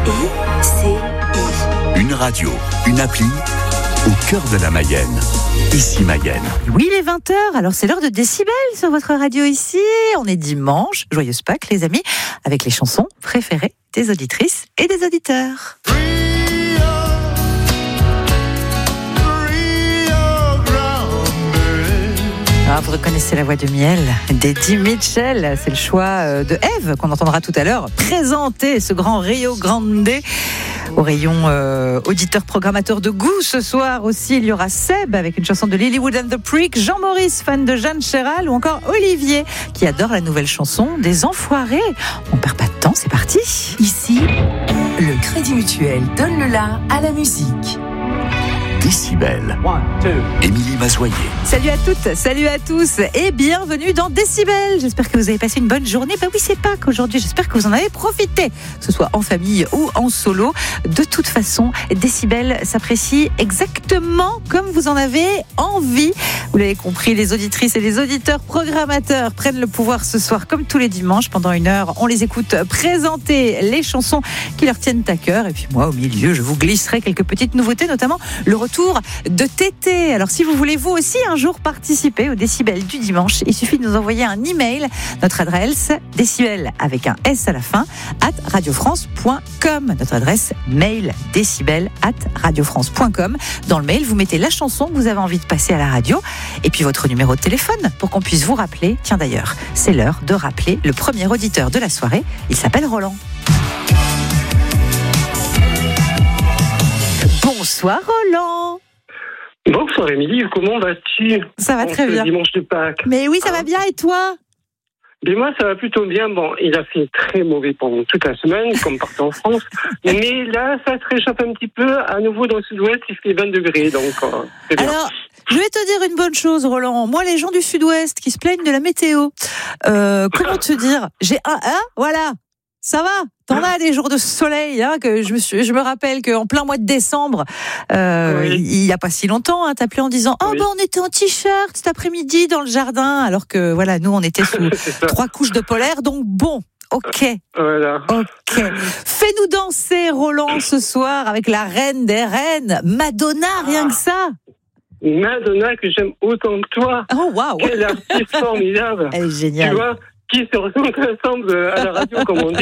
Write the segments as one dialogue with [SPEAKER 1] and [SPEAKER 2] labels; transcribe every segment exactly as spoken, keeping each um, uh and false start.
[SPEAKER 1] I C I.
[SPEAKER 2] Une radio, une appli, au cœur de la Mayenne. Ici Mayenne.
[SPEAKER 3] Oui, il est vingt heures, alors c'est l'heure de Décibel sur votre radio ici. On est dimanche, joyeuse Pâques les amis, avec les chansons préférées des auditrices et des auditeurs. Ah, vous reconnaissez la voix de miel d'Eddie Mitchell. C'est le choix de Eve qu'on entendra tout à l'heure présenter ce grand Rio Grande au rayon euh, auditeur programmateur de goût. Ce soir aussi, il y aura Seb avec une chanson de Lilywood and the Prick, Jean-Maurice, fan de Jeanne Chéral, ou encore Olivier qui adore la nouvelle chanson des Enfoirés. On perd pas de temps, c'est parti.
[SPEAKER 1] Ici, le Crédit Mutuel donne le la à la musique.
[SPEAKER 2] Décibel. Émilie Mazoyer.
[SPEAKER 3] Salut à toutes, salut à tous et bienvenue dans Décibel. J'espère que vous avez passé une bonne journée. Bah oui, c'est Pâques aujourd'hui. J'espère que vous en avez profité, que ce soit en famille ou en solo. De toute façon, Décibel s'apprécie exactement comme vous en avez envie. Vous l'avez compris, les auditrices et les auditeurs programmateurs prennent le pouvoir ce soir comme tous les dimanches. Pendant une heure, on les écoute présenter les chansons qui leur tiennent à cœur. Et puis moi, au milieu, je vous glisserai quelques petites nouveautés, notamment le retour de Tété. Alors si vous voulez vous aussi un jour participer au Décibel du dimanche, il suffit de nous envoyer un email. Notre adresse, décibel avec un S à la fin, at radiofrance point com. Notre adresse mail, décibel at radiofrance point com. Dans le mail, vous mettez la chanson que vous avez envie de passer à la radio et puis votre numéro de téléphone pour qu'on puisse vous rappeler. Tiens d'ailleurs, c'est l'heure de rappeler le premier auditeur de la soirée. Il s'appelle Roland. Bonsoir Roland.
[SPEAKER 4] Bonsoir Émilie, comment vas-tu?
[SPEAKER 3] Ça va très bien.
[SPEAKER 4] Dimanche de Pâques.
[SPEAKER 3] Mais oui, ça
[SPEAKER 4] hein?
[SPEAKER 3] va bien et toi?
[SPEAKER 4] Mais moi, ça va plutôt bien. Bon, il a fait très mauvais pendant toute la semaine, comme partout en France. Mais là, ça se réchauffe un petit peu. À nouveau, dans le sud-ouest, il fait vingt degrés. Donc, euh, c'est bien.
[SPEAKER 3] Alors, je vais te dire une bonne chose, Roland. Moi, les gens du sud-ouest qui se plaignent de la météo, euh, comment te dire? J'ai un, hein, voilà. Ça va? T'en as des jours de soleil, hein, que je me suis, je me rappelle qu'en plein mois de décembre, euh, oui. il y a pas si longtemps, hein, t'appelais en disant, oh, oui. ben, on était en t-shirt cet après-midi dans le jardin, alors que, voilà, nous, on était sous trois couches de polaire, donc bon. Ok.
[SPEAKER 4] Voilà.
[SPEAKER 3] Ok. Fais-nous danser, Roland, ce soir, avec la reine des reines, Madonna, rien que ça.
[SPEAKER 4] Madonna, que j'aime autant que toi.
[SPEAKER 3] Oh, waouh.
[SPEAKER 4] Quelle artiste formidable.
[SPEAKER 3] Elle est géniale.
[SPEAKER 4] Tu vois? Qui se ressemblent ensemble à la radio, comme on dit.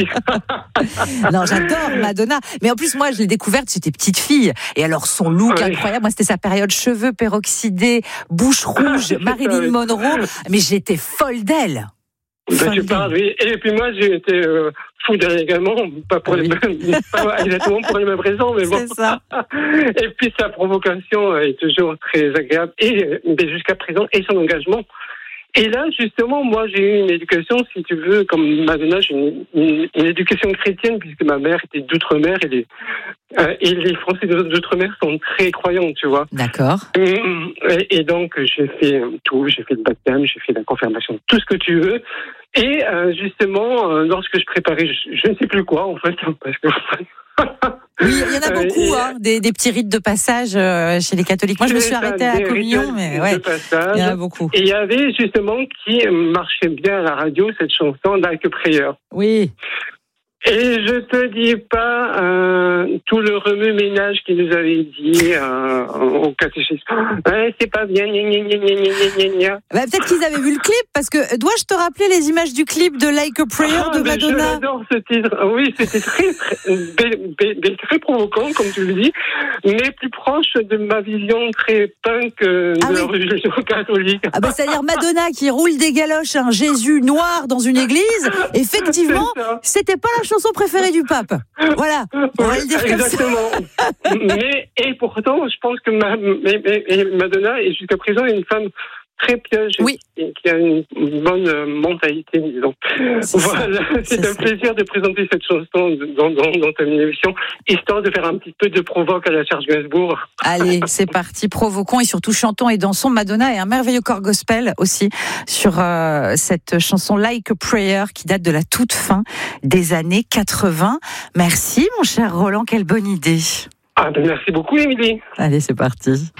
[SPEAKER 3] Non, j'adore Madonna. Mais en plus, moi, je l'ai découverte, j'étais petite fille. Et alors, son look oui. incroyable. Moi, c'était sa période cheveux peroxydés, bouche rouge, ah, Marilyn ça, oui. Monroe. Mais j'étais folle d'elle.
[SPEAKER 4] Ben, tu parles, oui. Et puis moi, j'ai été euh, fou d'elle également. Pas pour ah, les oui. mêmes, pas exactement pour les mêmes raisons, mais bon.
[SPEAKER 3] C'est ça.
[SPEAKER 4] Et puis, sa provocation est toujours très agréable. Et, mais jusqu'à présent, et son engagement. Et là, justement, moi, j'ai eu une éducation, si tu veux, comme Madonna, j'ai une, une, une éducation chrétienne, puisque ma mère était d'outre-mer, et les, euh, et les Français d'outre-mer sont très croyants, tu vois.
[SPEAKER 3] D'accord.
[SPEAKER 4] Et, et donc, j'ai fait tout, j'ai fait le baptême, j'ai fait la confirmation, tout ce que tu veux. Et euh, justement, euh, lorsque je préparais, je, je ne sais plus quoi, en fait, parce que...
[SPEAKER 3] Oui, il y en a beaucoup, hein, des, des petits rites de passage euh, chez les catholiques. Moi, je me suis arrêtée à la communion, mais ouais, il y en a beaucoup.
[SPEAKER 4] Et il y avait justement qui marchait bien à la radio, cette chanson, Like a Prayer.
[SPEAKER 3] Oui.
[SPEAKER 4] Et je te dis pas euh, tout le remue-ménage qu'ils nous avaient dit euh, au catéchisme. Ouais, c'est pas bien, gna gna gna gna gna gna.
[SPEAKER 3] Bah, peut-être qu'ils avaient vu le clip, parce que dois-je te rappeler les images du clip de Like a Prayer ah, de Madonna?
[SPEAKER 4] J'adore ce titre. Oui, c'était très très, très, très, très provoquant, comme tu le dis, mais plus proche de ma vision très punk euh, de ah, la oui. religion catholique.
[SPEAKER 3] Ah bah, c'est-à-dire Madonna qui roule des galoches, un Jésus noir dans une église. Effectivement, c'était pas la chanson préférée du pape. Voilà, on va le dire comme
[SPEAKER 4] exactement. Ça. Mais, et pourtant, je pense que ma, mais, mais, Madonna est jusqu'à présent une femme très pieuse
[SPEAKER 3] oui.
[SPEAKER 4] et qui a une bonne mentalité, disons.
[SPEAKER 3] C'est
[SPEAKER 4] voilà, c'est, c'est un ça. plaisir de présenter cette chanson dans, dans, dans ta émission, histoire de faire un petit peu de provoque à la Serge Gainsbourg.
[SPEAKER 3] Allez, c'est parti, provoquons et surtout chantons et dansons. Madonna et un merveilleux corps gospel aussi sur euh, cette chanson Like a Prayer qui date de la toute fin des années quatre-vingts. Merci mon cher Roland, quelle bonne idée.
[SPEAKER 4] Ah ben merci beaucoup Émilie.
[SPEAKER 3] Allez, c'est parti.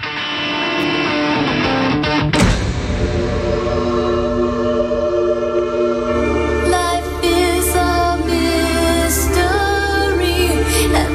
[SPEAKER 5] Life is a mystery.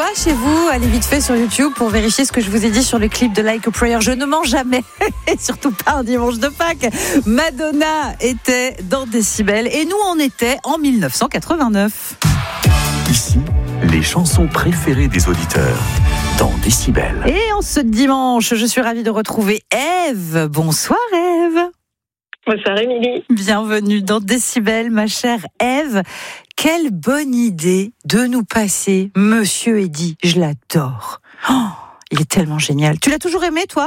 [SPEAKER 3] doigt chez vous, allez vite fait sur YouTube pour vérifier ce que je vous ai dit sur le clip de Like a Prayer. Je ne mens jamais, et surtout pas un dimanche de Pâques. Madonna était dans Décibel et nous on était en dix-neuf cent quatre-vingt-neuf.
[SPEAKER 2] Ici, les chansons préférées des auditeurs dans Décibel.
[SPEAKER 3] Et en ce dimanche, je suis ravie de retrouver Ève. Bonsoir Ève.
[SPEAKER 5] Bonsoir Émilie.
[SPEAKER 3] Bienvenue dans Décibel, ma chère Ève. Quelle bonne idée de nous passer Monsieur Eddy. Je l'adore. Oh, il est tellement génial. Tu l'as toujours aimé, toi ?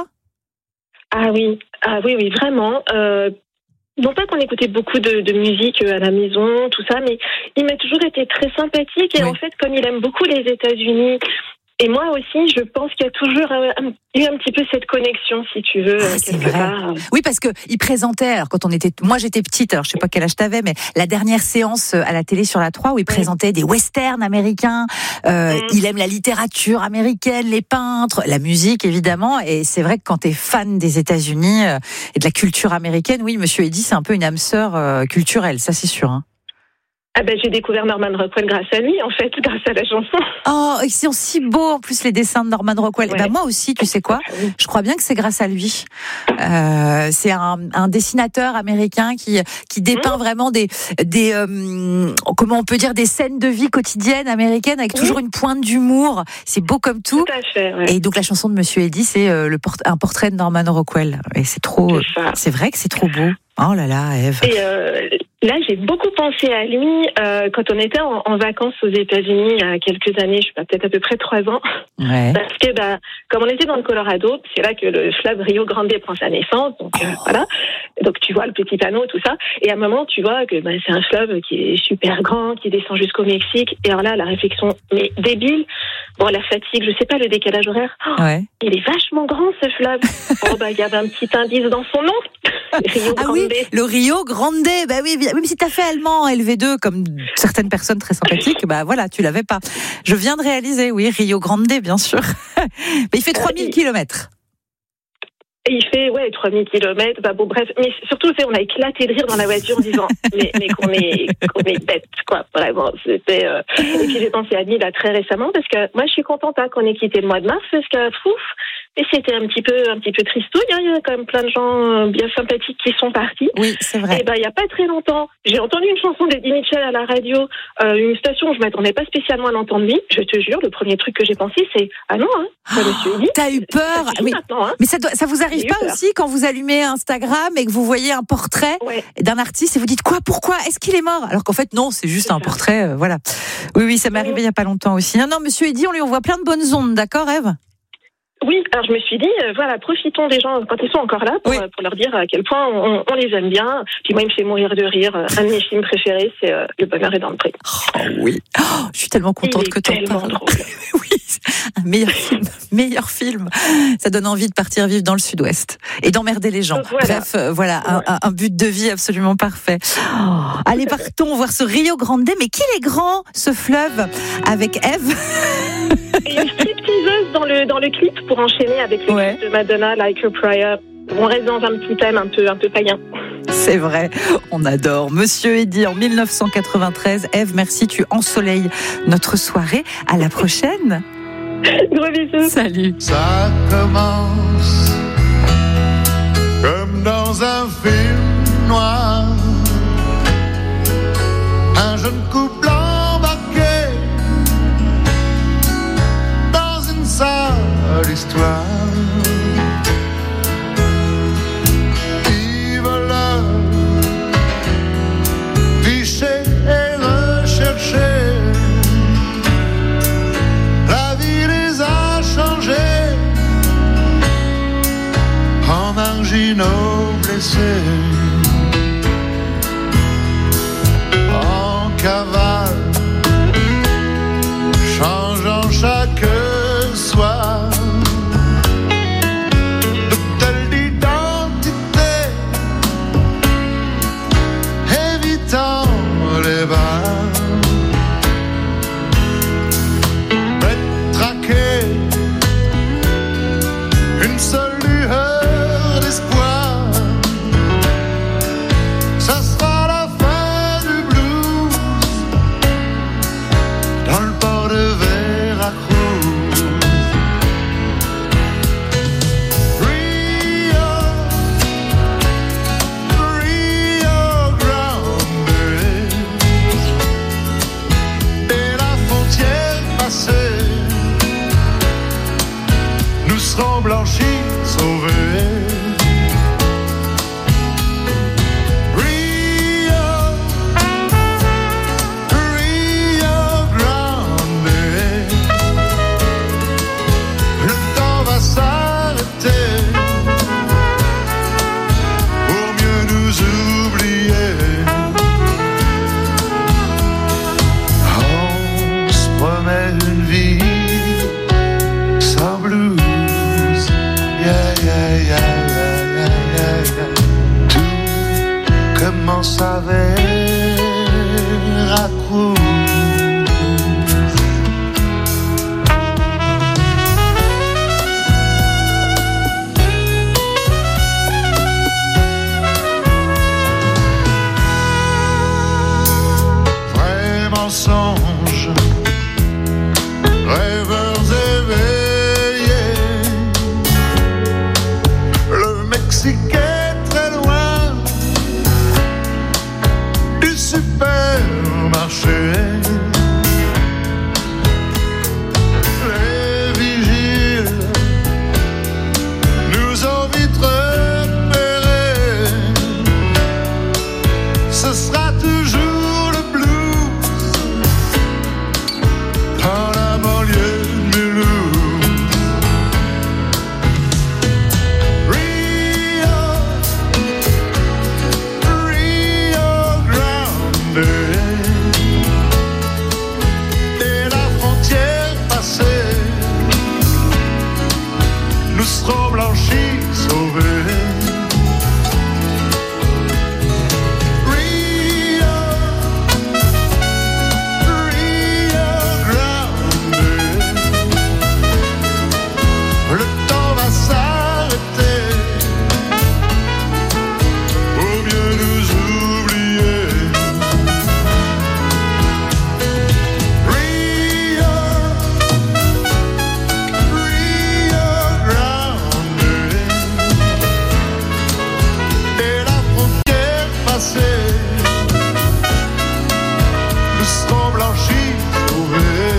[SPEAKER 5] Ah oui, ah oui, oui, vraiment. Euh, non pas qu'on écoutait beaucoup de, de musique à la maison, tout ça, mais il m'a toujours été très sympathique. Et oui. En fait, comme il aime beaucoup les États-Unis, et moi aussi, je pense qu'il y a toujours un, eu un petit peu cette connexion, si tu veux.
[SPEAKER 3] Ah, c'est vrai. Part. Oui, parce que il présentait, alors quand on était, moi j'étais petite, alors je sais pas quel âge t'avais, mais la dernière séance à la télé sur la trois où il présentait des westerns américains. Euh, mmh. Il aime la littérature américaine, les peintres, la musique évidemment. Et c'est vrai que quand t'es fan des États-Unis euh, et de la culture américaine, oui, Monsieur Eddy, c'est un peu une âme sœur euh, culturelle, ça c'est sûr. Hein.
[SPEAKER 5] Ah ben j'ai découvert Norman Rockwell grâce à lui, en fait, grâce à la chanson.
[SPEAKER 3] Oh, ils sont si beaux en plus les dessins de Norman Rockwell. Ouais. Et ben moi aussi, tu sais quoi ? Je crois bien que c'est grâce à lui. Euh, c'est un, un dessinateur américain qui qui dépeint mmh. vraiment des des euh, comment on peut dire des scènes de vie quotidienne américaine avec mmh. toujours une pointe d'humour. C'est beau comme tout.
[SPEAKER 5] Tout à fait. Ouais.
[SPEAKER 3] Et donc la chanson de Monsieur Eddy, c'est euh, le port- un portrait de Norman Rockwell. Et c'est trop,
[SPEAKER 5] c'est,
[SPEAKER 3] c'est vrai que c'est trop beau. Oh là là, Ève.
[SPEAKER 5] Et euh, là, j'ai beaucoup pensé à lui euh, quand on était en, en vacances aux États-Unis il y a quelques années, je sais pas, peut-être à peu près trois ans.
[SPEAKER 3] Ouais.
[SPEAKER 5] Parce que, bah, comme on était dans le Colorado, c'est là que le fleuve Rio Grande prend sa naissance. Donc euh, oh. voilà. Donc tu vois le petit panneau, tout ça. Et à un moment, tu vois que bah, c'est un fleuve qui est super grand, qui descend jusqu'au Mexique. Et alors là, la réflexion, mais débile. Bon, la fatigue, je sais pas, le décalage horaire. Oh, ouais. Il est vachement grand ce fleuve. Oh bah, il y avait un petit indice dans son nom. Rio Grande.
[SPEAKER 3] Ah oui, le Rio Grande. Bah oui, oui, mais si t'as fait allemand en L V deux, comme certaines personnes très sympathiques, bah voilà, tu l'avais pas. Je viens de réaliser, oui, Rio Grande, bien sûr. Mais il fait trois mille kilomètres.
[SPEAKER 5] Et il fait, ouais, trois mille kilomètres, bah bon, bref. Mais surtout, on a éclaté de rire dans la voiture en disant, mais, mais qu'on est, qu'on est bête, quoi, vraiment. C'était, euh... Et puis j'ai pensé à lui, là, très récemment, parce que moi, je suis contente, hein, qu'on ait quitté le mois de mars, parce que, fouf, et c'était un petit peu, un petit peu tristouille, hein. Il y a quand même plein de gens bien sympathiques qui sont partis.
[SPEAKER 3] Oui, c'est vrai.
[SPEAKER 5] Et bah, il y a pas très longtemps, j'ai entendu une chanson d'Eddie Mitchell à la radio, euh, une station où je m'attendais pas spécialement à l'entendre lui. Je te jure, le premier truc que j'ai pensé, c'est, ah non, hein, ça oh, Monsieur Eddy.
[SPEAKER 3] T'as eu peur? Oui. Hein. Mais ça doit, ça vous arrive pas aussi quand vous allumez Instagram et que vous voyez un portrait ouais. d'un artiste et vous dites quoi, pourquoi, est-ce qu'il est mort? Alors qu'en fait, non, c'est juste c'est un ça. portrait, euh, voilà. Oui, oui, ça m'est arrivé oui. il y a pas longtemps aussi. Non, non, Monsieur Eddy, on lui envoie plein de bonnes ondes, d'accord, Ève?
[SPEAKER 5] Oui, alors je me suis dit, euh, voilà, profitons des gens quand ils sont encore là pour, oui. euh, pour leur dire à quel point on, on les aime bien. Puis moi, il me fait mourir de rire. Un de mes films préférés, c'est euh, Le Bonheur est dans le pré.
[SPEAKER 3] Oh oui, oh, je suis tellement contente que tu en parles. Oui, un meilleur film, meilleur film. Ça donne envie de partir vivre dans le Sud-Ouest et d'emmerder les gens. Voilà. Bref, euh, voilà, un, un, un but de vie absolument parfait. Oh, allez, partons voir ce Rio Grande. Mais qu'il est grand, ce fleuve, avec Ève.
[SPEAKER 5] Et une stripteaseuse dans le, dans le clip pour enchaîner avec le ouais. clip de Madonna, Like a Prayer. On reste dans un petit thème un peu, un peu païen.
[SPEAKER 3] C'est vrai, on adore. Monsieur Eddy en dix-neuf cent quatre-vingt-treize. Ève, merci, tu ensoleilles notre soirée. À la prochaine.
[SPEAKER 5] Gros bisous.
[SPEAKER 3] Salut.
[SPEAKER 6] Ça commence comme dans un film noir. Un jeune couple embarqué dans une sale histoire. Ils veulent tricher et rechercher. La vie les a changés en marginaux blessés. En cavale, changeant chaque soir de telle identité, évitant les bars, traquer une seule lueur d'espoir ticket très loin du supermarché. Les vigiles nous ont vite repérés. Ce sera toujours le blues dans la banlieue de Mulhouse. Rio, Rio Grande. Et la frontière passée, nous serons blanchis, sauvés. Rio, Rio Grande. Le temps va s'arrêter pour mieux nous oublier. Rio, Rio Grande. Et la frontière passée, nous serons blanchis, sauvés.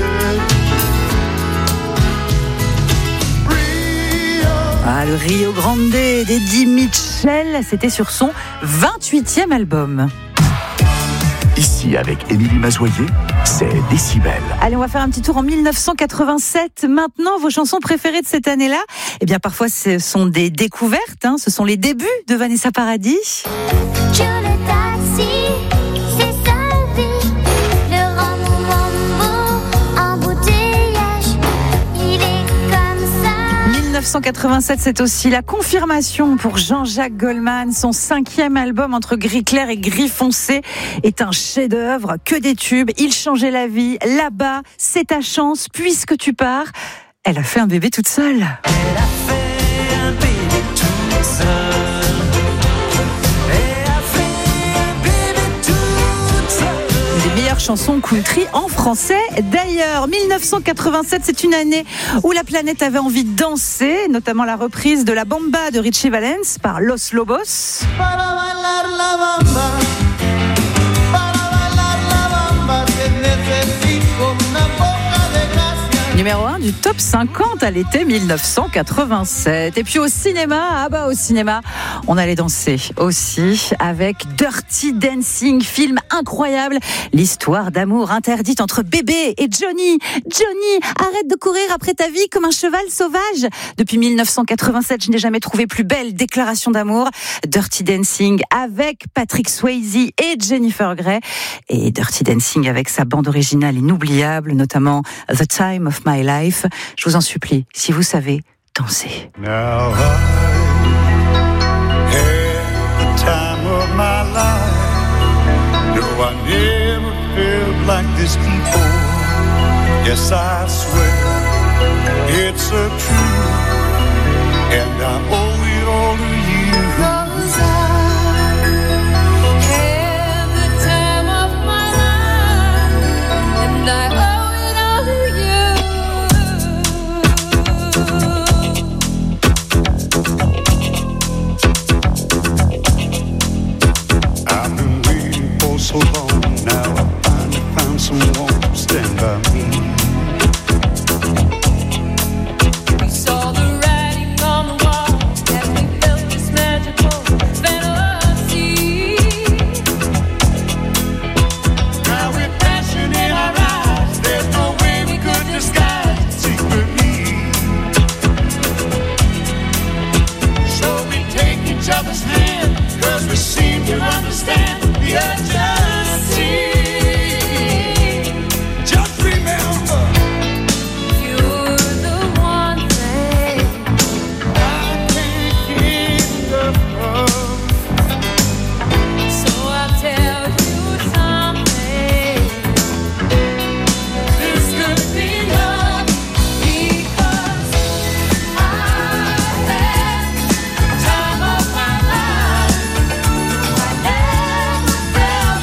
[SPEAKER 6] Rio.
[SPEAKER 3] Ah, le Rio Grande d'Eddie Mitchell, c'était sur son vingt-huitième album.
[SPEAKER 2] Ici, avec Émilie Mazoyer, c'est Décibel.
[SPEAKER 3] Allez, on va faire un petit tour en mille neuf cent quatre-vingt-sept. Maintenant, vos chansons préférées de cette année-là, eh bien, parfois, ce sont des découvertes, hein, ce sont les débuts de Vanessa Paradis.
[SPEAKER 7] Sur le taxi, c'est sa vie. Le rambo, embouteillage, il est comme ça.
[SPEAKER 3] mille neuf cent quatre-vingt-sept, c'est aussi la confirmation pour Jean-Jacques Goldman. Son cinquième album entre gris clair et gris foncé est un chef-d'œuvre, que des tubes. Il changeait la vie. Là-bas, c'est ta chance, puisque tu pars. Elle a fait un bébé toute seule.
[SPEAKER 8] Elle a fait un bébé toute seule. Elle a fait un bébé toute seule.
[SPEAKER 3] Des meilleures chansons country en français. D'ailleurs, mille neuf cent quatre-vingt-sept, c'est une année où la planète avait envie de danser, notamment la reprise de La Bamba de Richie Valens par Los Lobos.
[SPEAKER 6] Para bailar la bamba, para bailar la bamba, te necesito una poca de gracia.
[SPEAKER 3] Numéro un du top cinquante à l'été mille neuf cent quatre-vingt-sept. Et puis au cinéma, ah bah au cinéma, on allait danser aussi avec Dirty Dancing, film incroyable, l'histoire d'amour interdite entre bébé et Johnny. Johnny, arrête de courir après ta vie comme un cheval sauvage. Depuis mille neuf cent quatre-vingt-sept, je n'ai jamais trouvé plus belle déclaration d'amour. Dirty Dancing avec Patrick Swayze et Jennifer Grey. Et Dirty Dancing avec sa bande originale inoubliable, notamment The Time of My Life. Je vous en supplie, si vous savez, dansez.
[SPEAKER 6] Now I had the time of my life. No, I never felt like this before. Yes, I swear it's a truth, and I owe it all to you.
[SPEAKER 7] 'Cause I had the time of my life, and I owe it all to you.
[SPEAKER 6] I've been waiting for so long. Now I finally found someone to stand by me.
[SPEAKER 7] We saw the writing on the wall as we felt this magical fantasy.
[SPEAKER 6] Now with passion in our eyes, there's no way we could disguise it secretly. So we take each other's hand, 'cause we seem to understand the urgency. Just remember,
[SPEAKER 7] You're the one thing
[SPEAKER 6] I can't get enough of.
[SPEAKER 7] so I'll tell you something.
[SPEAKER 6] This could be love,
[SPEAKER 7] Because I had the time of my life. I never felt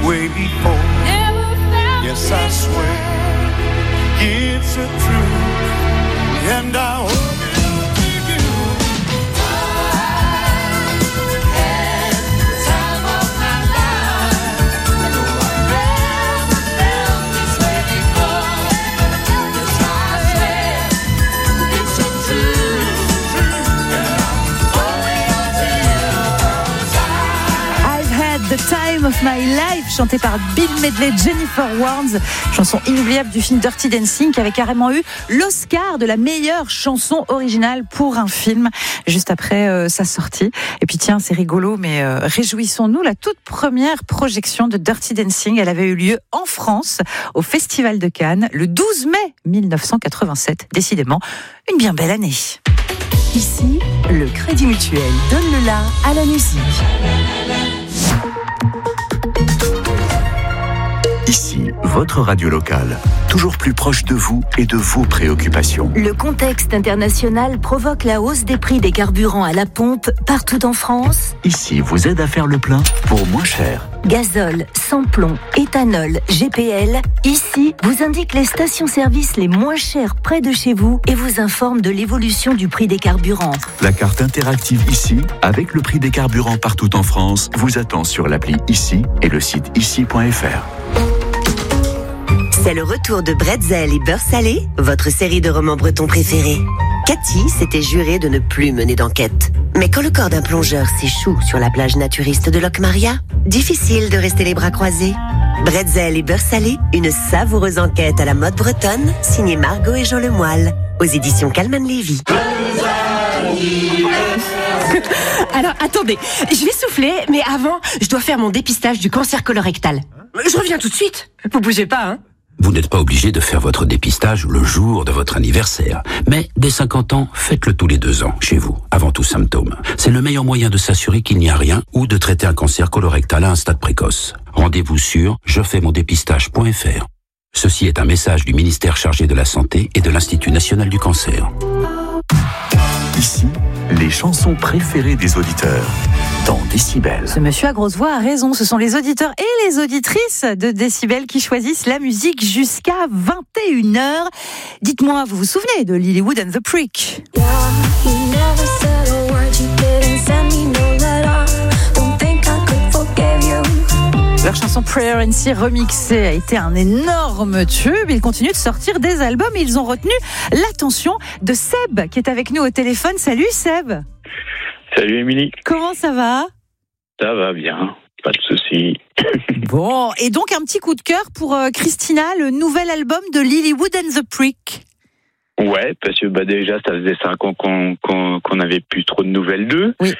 [SPEAKER 6] way before.
[SPEAKER 7] Never felt
[SPEAKER 6] Yes, I
[SPEAKER 7] this
[SPEAKER 6] swear
[SPEAKER 7] way.
[SPEAKER 6] it's a truth, and I hope it'll keep you.
[SPEAKER 7] Had the time of my life. No, I never felt this way before. Yes, I swear it's a truth, and I'm holding on to you. 'Cause I
[SPEAKER 3] I've had the time of my life, chanté par Bill Medley, Jennifer Warnes, chanson inoubliable du film Dirty Dancing qui avait carrément eu l'Oscar de la meilleure chanson originale pour un film juste après euh, sa sortie. Et puis tiens, c'est rigolo, mais euh, réjouissons-nous, la toute première projection de Dirty Dancing, elle avait eu lieu en France au Festival de Cannes le douze mai mille neuf cent quatre-vingt-sept. Décidément, une bien belle année.
[SPEAKER 1] Ici, le Crédit Mutuel donne le la à la musique.
[SPEAKER 2] Ici, votre radio locale, toujours plus proche de vous et de vos préoccupations.
[SPEAKER 9] Le contexte international provoque la hausse des prix des carburants à la pompe partout en France.
[SPEAKER 2] Ici, vous aide à faire le plein pour moins cher.
[SPEAKER 9] Gazole, sans-plomb, éthanol, G P L. Ici, vous indique les stations-service les moins chères près de chez vous et vous informe de l'évolution du prix des carburants.
[SPEAKER 2] La carte interactive Ici, avec le prix des carburants partout en France, vous attend sur l'appli Ici et le site ici point f r.
[SPEAKER 10] C'est le retour de Bretzel et Beurre Salé, votre série de romans bretons préférés. Cathy s'était jurée de ne plus mener d'enquête. Mais quand le corps d'un plongeur s'échoue sur la plage naturiste de Locmaria, difficile de rester les bras croisés. Bretzel et Beurre Salé, une savoureuse enquête à la mode bretonne, signée Margot et Jean Lemoyle, aux éditions Calman Lévy.
[SPEAKER 11] Alors, attendez, je vais souffler, mais avant, je dois faire mon dépistage du cancer colorectal. Je reviens tout de suite. Vous bougez pas, hein?
[SPEAKER 12] Vous n'êtes pas obligé de faire votre dépistage le jour de votre anniversaire. Mais dès cinquante ans, faites-le tous les deux ans, chez vous, avant tout symptôme. C'est le meilleur moyen de s'assurer qu'il n'y a rien ou de traiter un cancer colorectal à un stade précoce. Rendez-vous sur je fais mon dépistage point f r. Ceci est un message du ministère chargé de la Santé et de l'Institut national du cancer.
[SPEAKER 2] Ici, les chansons préférées des auditeurs dans Décibel.
[SPEAKER 3] Ce monsieur à grosse voix a raison, ce sont les auditeurs et les auditrices de Décibel qui choisissent la musique jusqu'à vingt et une heures. Dites-moi, vous vous souvenez de Lilywood and the Prick? Leur chanson Prayer and See remixée a été un énorme tube. Ils continuent de sortir des albums et ils ont retenu l'attention de Seb qui est avec nous au téléphone. Salut Seb.
[SPEAKER 13] Salut Émilie.
[SPEAKER 3] Comment ça va?
[SPEAKER 13] Ça va bien, pas de soucis.
[SPEAKER 3] Bon, et donc un petit coup de cœur pour euh, Christina, le nouvel album de Lilywood and the Prick.
[SPEAKER 13] Ouais, parce que bah déjà ça faisait cinq ans qu'on qu'on qu'on n'avait plus trop de nouvelles d'eux.
[SPEAKER 3] Oui.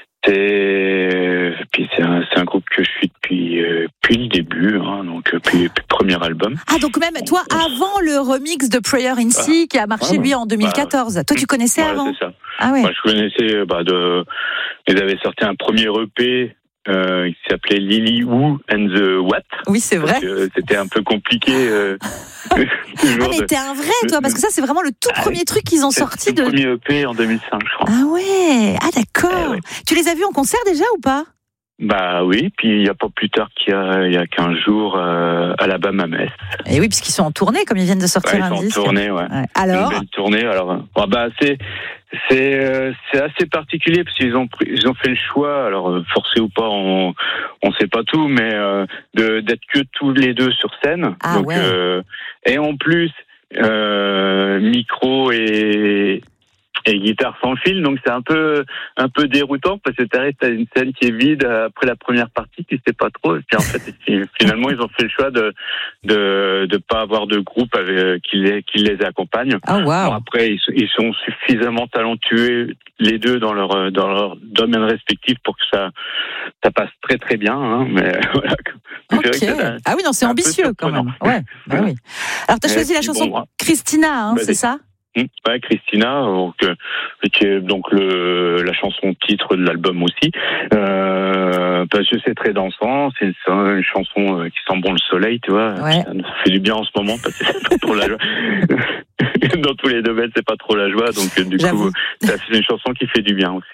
[SPEAKER 13] C'est puis c'est un c'est un groupe que je suis depuis euh, depuis le début, hein, donc depuis, depuis le premier album.
[SPEAKER 3] Ah donc même toi avant le remix de Prayer in See qui a marché
[SPEAKER 13] ah,
[SPEAKER 3] lui en deux mille quatorze.
[SPEAKER 13] Bah,
[SPEAKER 3] toi tu connaissais
[SPEAKER 13] voilà,
[SPEAKER 3] avant?
[SPEAKER 13] C'est ça.
[SPEAKER 3] Ah ouais.
[SPEAKER 13] Moi je connaissais bah de ils avaient sorti un premier E P. Euh, qui s'appelait Lily Who and the What.
[SPEAKER 3] Oui, c'est vrai.
[SPEAKER 13] Euh, c'était un peu compliqué. Euh,
[SPEAKER 3] ah, mais t'es un vrai, toi, parce que ça, c'est vraiment le tout premier truc qu'ils ont sorti de.
[SPEAKER 13] Le premier E P en deux mille cinq, je crois.
[SPEAKER 3] Ah ouais, ah d'accord. Eh ouais. Tu les as vus en concert déjà ou pas?
[SPEAKER 13] Bah oui, puis il n'y a pas plus tard qu'il y a, il y a quinze jours euh, à Alabama Metz.
[SPEAKER 3] Et oui, puisqu'ils sont en tournée, comme ils viennent de sortir
[SPEAKER 13] ouais,
[SPEAKER 3] un
[SPEAKER 13] ils
[SPEAKER 3] disque.
[SPEAKER 13] sont en tournée, ouais.
[SPEAKER 3] ouais. Alors,
[SPEAKER 13] une belle tournée. Alors, bah, bah c'est c'est euh, c'est assez particulier parce qu'ils ont pris, ils ont fait le choix. Alors forcé ou pas, on on sait pas tout, mais euh, de d'être que tous les deux sur scène.
[SPEAKER 3] Ah
[SPEAKER 13] Donc
[SPEAKER 3] ouais.
[SPEAKER 13] euh, et en plus euh, micro et et guitare sans fil, donc c'est un peu un peu déroutant parce que t'arrives à une scène qui est vide après la première partie, tu sais pas trop. Et puis en fait, finalement, ils ont fait le choix de de de pas avoir de groupe avec, qui les qui les accompagne.
[SPEAKER 3] Oh, wow.
[SPEAKER 13] Bon, après, ils, ils sont suffisamment talentueux les deux dans leur dans leur domaine respectif pour que ça ça passe très très bien. Hein, mais voilà.
[SPEAKER 3] Okay. C'est vrai que ça, ah oui, non, c'est ambitieux quand même. Ouais. Bah oui. Alors t'as choisi la chanson bon, Christina, hein, bah, c'est ça?
[SPEAKER 13] Ouais, Christina, donc, euh, qui est donc le, la chanson titre de l'album aussi, euh, parce que c'est très dansant, c'est une, une chanson euh, qui sent bon le soleil, tu vois,
[SPEAKER 3] ouais.
[SPEAKER 13] Ça nous fait du bien en ce moment parce que c'est pas trop la joie. Dans tous les domaines, c'est pas trop la joie, donc du
[SPEAKER 3] J'avoue.
[SPEAKER 13] coup, c'est une chanson qui fait du bien aussi.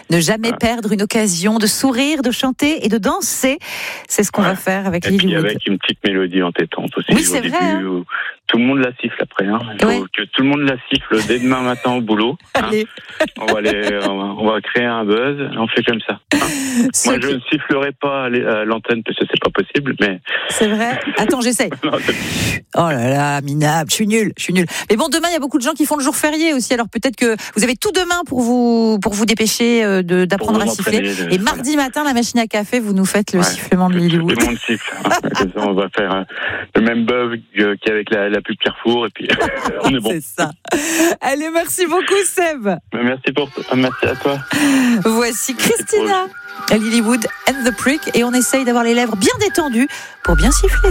[SPEAKER 3] Ne jamais perdre une occasion de sourire, de chanter et de danser. C'est ce qu'on
[SPEAKER 13] Ouais.
[SPEAKER 3] va faire avec
[SPEAKER 13] Et puis
[SPEAKER 3] Lilywood.
[SPEAKER 13] avec une petite mélodie entêtante aussi.
[SPEAKER 3] Oui,
[SPEAKER 13] au
[SPEAKER 3] c'est
[SPEAKER 13] début,
[SPEAKER 3] vrai, hein.
[SPEAKER 13] où tout le monde la siffle après. Hein. Il faut
[SPEAKER 3] Ouais.
[SPEAKER 13] que tout le monde la siffle dès demain matin au boulot. hein.
[SPEAKER 3] Allez.
[SPEAKER 13] On va aller, on va, on va créer un buzz. On fait comme ça. hein.
[SPEAKER 3] Ceux
[SPEAKER 13] Moi, je
[SPEAKER 3] qui-
[SPEAKER 13] ne sifflerai pas à l'é- à l'antenne parce que c'est pas possible, mais
[SPEAKER 3] C'est vrai. Attends, j'essaye.
[SPEAKER 13] non, c'est-
[SPEAKER 3] Oh là là, minable, je suis nulle, je suis nulle. Mais bon, demain, il y a beaucoup de gens qui font le jour férié aussi, alors peut-être que vous avez tout demain pour vous, pour vous dépêcher euh, de, d'apprendre
[SPEAKER 13] Pour
[SPEAKER 3] à
[SPEAKER 13] vous
[SPEAKER 3] siffler.
[SPEAKER 13] entraîner,
[SPEAKER 3] Et mardi matin, la machine à café, vous nous faites le
[SPEAKER 13] Ouais.
[SPEAKER 3] sifflement de
[SPEAKER 13] tout
[SPEAKER 3] Lilywood.
[SPEAKER 13] le monde siffle. hein. Comme ça, on va faire euh, le même buzz euh, qu'avec la, la pub Carrefour et puis on est bon.
[SPEAKER 3] C'est ça. Allez, merci beaucoup, Seb.
[SPEAKER 13] Merci pour, merci à toi.
[SPEAKER 3] Voici Christina, Lilywood and the Prick, et on essaye d'avoir les lèvres bien détendues pour bien siffler.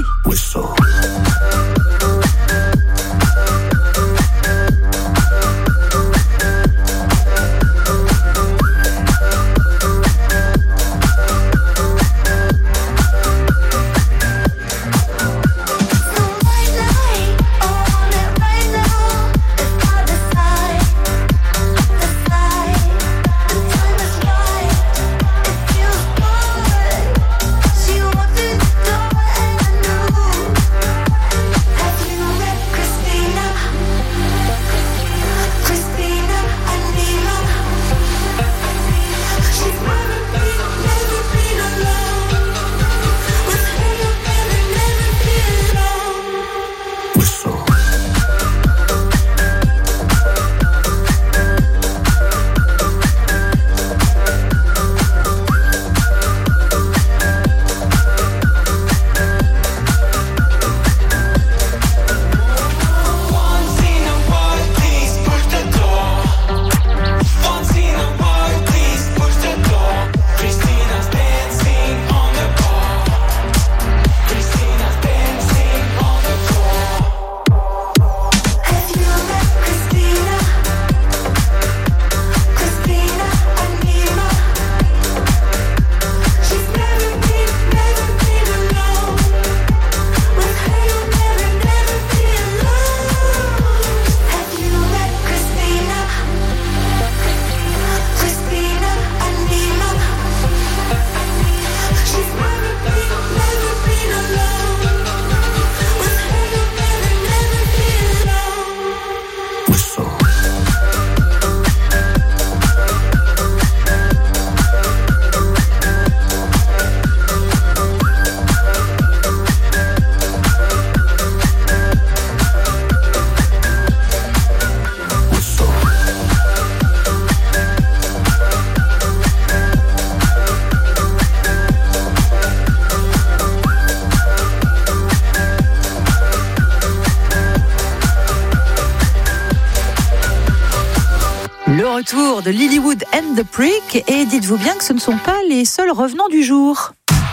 [SPEAKER 3] Le retour de Lilywood and the Prick, et dites-vous bien que ce ne sont pas les seuls revenants du jour.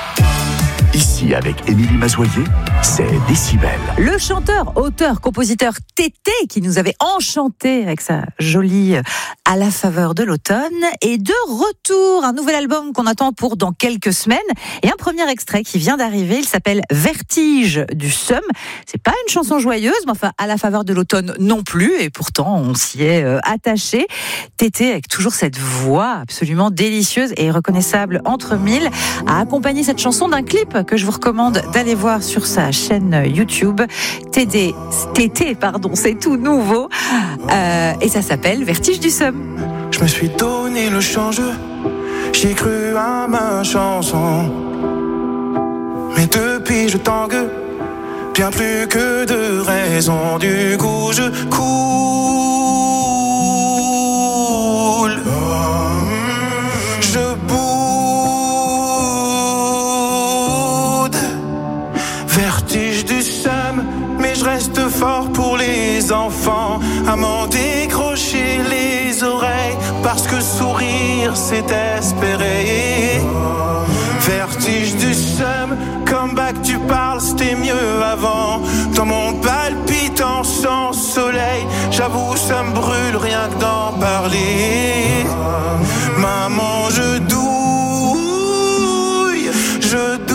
[SPEAKER 2] Ici, avec Émilie Mazoyer, c'est Décibel.
[SPEAKER 3] Le chanteur, auteur, compositeur Tété, qui nous avait enchanté avec sa jolie À la faveur de l'automne, est de retour. Un nouvel album qu'on attend pour dans quelques semaines. Et un premier extrait qui vient d'arriver, il s'appelle Vertige du Somme. C'est pas une chanson joyeuse, mais enfin, À la faveur de l'automne non plus. Et pourtant, on s'y est euh, attaché. Tété, avec toujours cette voix absolument délicieuse et reconnaissable entre mille, a accompagné cette chanson d'un clip que je vous recommande d'aller voir sur sa chaîne YouTube. Tété, Tété, pardon, c'est tout nouveau. Euh, et ça s'appelle Vertige du Somme.
[SPEAKER 14] Je me suis donné le change, j'ai cru à ma chanson. Mais depuis je tangue, bien plus que de raison. Du coup je coule, je boude. Vertige du somme, mais je reste fort pour les enfants. À m'en décrocher les oreilles, parce que sourire c'est espérer. Vertige du somme, comeback tu parles, c'était mieux avant. Dans mon palpitant sans soleil, j'avoue ça me brûle rien que d'en parler. Maman je douille, je douille.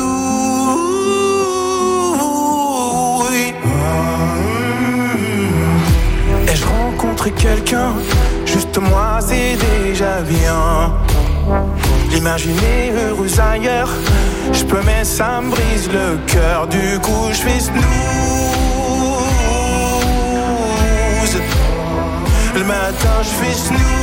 [SPEAKER 14] Ai-je rencontré quelqu'un? Juste moi c'est déjà bien. l'imaginer heureuse ailleurs. Je peux mais ça me brise le cœur. Du coup je fais snooze. Le matin je fais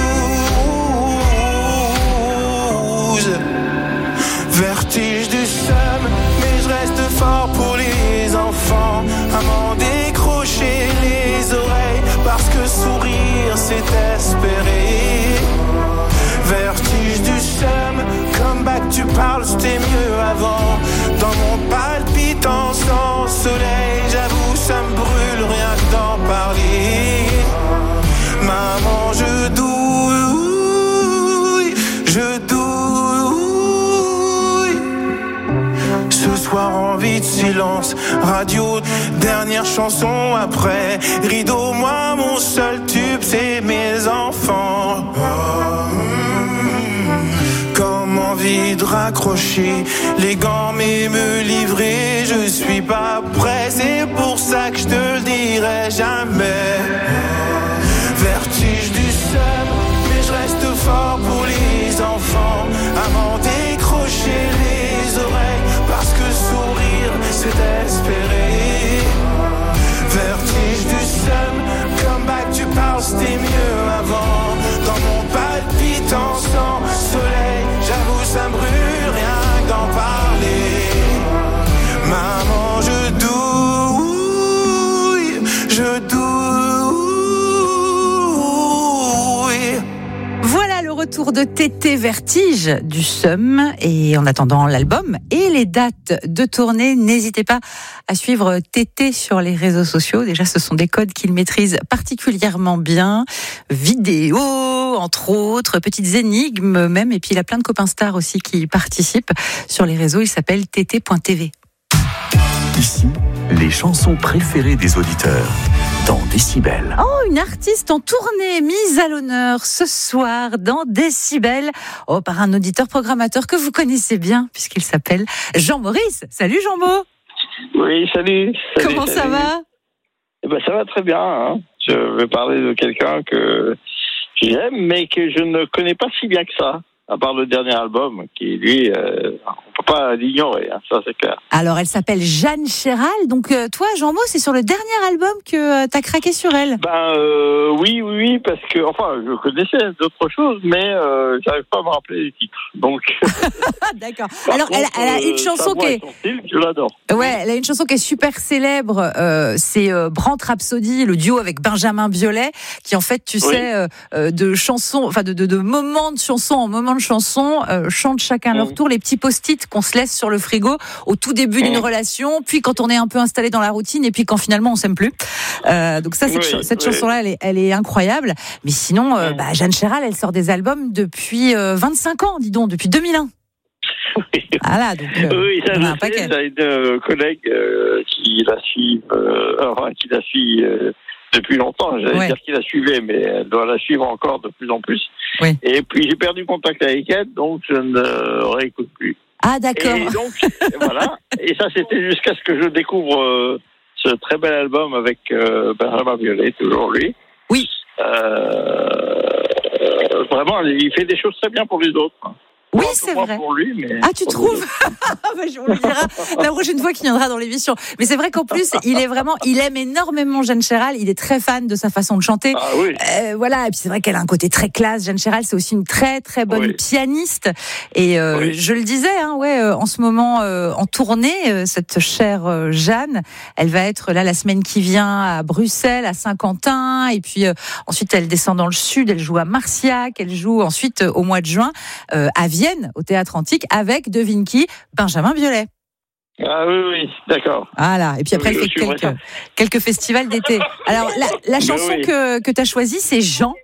[SPEAKER 14] snooze. Vertige du seum, mais je reste fort pour les enfants. À m'en décrocher les oreilles, parce que sourire c'est espérer. Vertige du seum, comme back tu parles, c'était mieux avant. Dans mon palpitant sans soleil, j'avoue ça me brûle rien que d'en parler. Maman je douille, je douille. Ce soir envie de silence, radio, dernière chanson après. Rideau, moi mon seul tube c'est mes enfants. Comme envie de raccrocher les gants mais me livrer, je suis pas prêt, c'est pour ça que je te le dirai jamais. Vertige du seum, mais je reste fort pour les enfants. À m'en décrocher les oreilles, parce que sourire c'est espérer. Vertige du seum, comme back tu parles c'était mieux avant. Dans mon palpitant sans soleil, j'avoue ça me brûle rien que d'en parler. Maman je douille, je douille.
[SPEAKER 3] Voilà le retour de Tété Vertige du Seum. Et en attendant l'album et les dates de tournée, n'hésitez pas à suivre Tété sur les réseaux sociaux. Déjà, ce sont des codes qu'il maîtrise particulièrement bien. Vidéo, entre autres, petites énigmes même. Et puis, il a plein de copains stars aussi qui participent sur les réseaux. Il s'appelle tété point t v.
[SPEAKER 2] Ici, les chansons préférées des auditeurs dans Décibel.
[SPEAKER 3] Oh, une artiste en tournée mise à l'honneur ce soir dans Décibel, oh, par un auditeur programmateur que vous connaissez bien puisqu'il s'appelle Jean Maurice. Salut Jean-Mo.
[SPEAKER 15] Oui, salut. salut
[SPEAKER 3] Comment
[SPEAKER 15] salut.
[SPEAKER 3] ça va?
[SPEAKER 15] Eh ben, ça va très bien. Hein. Je vais parler de quelqu'un que j'aime, mais que je ne connais pas si bien que ça, à part le dernier album, qui lui, euh, on peut pas l'ignorer, hein, ça c'est clair.
[SPEAKER 3] Alors, elle s'appelle Jeanne Chéral. Donc, euh, toi, Jean-Mo, c'est sur le dernier album que euh, t'as craqué sur elle.
[SPEAKER 15] Ben euh, oui, oui, oui, parce que, enfin, je connaissais d'autres choses, mais euh, j'arrive pas à me rappeler les titres. Donc.
[SPEAKER 3] D'accord.
[SPEAKER 15] Par
[SPEAKER 3] Alors,
[SPEAKER 15] contre,
[SPEAKER 3] elle, elle a une
[SPEAKER 15] euh,
[SPEAKER 3] chanson
[SPEAKER 15] sa voix
[SPEAKER 3] qui
[SPEAKER 15] et
[SPEAKER 3] est.
[SPEAKER 15] son style, je l'adore.
[SPEAKER 3] Ouais, elle a une chanson qui est super célèbre. Euh, c'est euh, Brant Rhapsody, le duo avec Benjamin Biolay, qui en fait, tu
[SPEAKER 15] Oui.
[SPEAKER 3] sais, euh, euh, de chansons, enfin de, de, de moments de chansons en moments de chansons, euh, chantent chacun leur
[SPEAKER 15] Mm.
[SPEAKER 3] tour les petits post-it qu'on se laisse sur le frigo au tout début d'une
[SPEAKER 15] Mm.
[SPEAKER 3] relation, puis quand on est un peu installé dans la routine, et puis quand finalement on s'aime plus. Euh, donc ça, cette,
[SPEAKER 15] Oui,
[SPEAKER 3] ch- cette
[SPEAKER 15] oui.
[SPEAKER 3] chanson-là, elle est, elle est incroyable. Mais sinon, euh,
[SPEAKER 15] Mm.
[SPEAKER 3] bah, Jeanne Chéral, elle sort des albums depuis euh, vingt-cinq ans, dis donc, depuis deux mille un. Voilà, donc euh,
[SPEAKER 15] Oui, ça
[SPEAKER 3] on a un
[SPEAKER 15] je
[SPEAKER 3] paquet.
[SPEAKER 15] sais, j'ai une euh, collègue euh, qui la suit, euh, enfin, qui la suit euh, depuis longtemps. J'allais
[SPEAKER 3] Ouais.
[SPEAKER 15] dire qu'il la suivait, mais elle doit la suivre encore de plus en plus.
[SPEAKER 3] Oui.
[SPEAKER 15] Et puis j'ai perdu contact avec elle, donc je ne réécoute plus.
[SPEAKER 3] Ah, d'accord.
[SPEAKER 15] Et donc, voilà. Et ça, c'était jusqu'à ce que je découvre euh, ce très bel album avec euh, Benjamin Biolay, toujours lui.
[SPEAKER 3] Oui.
[SPEAKER 15] Euh, vraiment, il fait des choses très bien pour les autres.
[SPEAKER 3] Oui,
[SPEAKER 15] Bon, un peu
[SPEAKER 3] c'est
[SPEAKER 15] moins
[SPEAKER 3] vrai.
[SPEAKER 15] pour lui, mais
[SPEAKER 3] Ah, tu
[SPEAKER 15] pour les
[SPEAKER 3] trouves?
[SPEAKER 15] autres.
[SPEAKER 3] Bah, je- on lui dira la prochaine fois qu'il viendra dans l'émission. Mais c'est vrai qu'en plus, il est vraiment, il aime énormément Jeanne Chéral. Il est très fan de sa façon de chanter.
[SPEAKER 15] Ah oui.
[SPEAKER 3] Euh, voilà. Et puis c'est vrai qu'elle a un côté très classe. Jeanne Chéral, c'est aussi une très très bonne
[SPEAKER 15] Oui.
[SPEAKER 3] pianiste. Et euh,
[SPEAKER 15] Oui.
[SPEAKER 3] je le disais, hein, ouais, euh, en ce moment euh, en tournée, euh, cette chère euh, Jeanne, elle va être là la semaine qui vient à Bruxelles, à Saint-Quentin, et puis euh, ensuite elle descend dans le sud. Elle joue à Marciac. Elle joue ensuite euh, au mois de juin euh, à Vienne, au Théâtre Antique, avec devine qui, Benjamin Biolay.
[SPEAKER 15] Ah oui, oui, d'accord.
[SPEAKER 3] Voilà. Et puis après,
[SPEAKER 15] Je
[SPEAKER 3] elle fait
[SPEAKER 15] suivrai
[SPEAKER 3] quelques,
[SPEAKER 15] ça.
[SPEAKER 3] quelques festivals d'été. Alors, la, la
[SPEAKER 15] Mais
[SPEAKER 3] chanson
[SPEAKER 15] oui.
[SPEAKER 3] que, que tu as choisie, c'est Jean.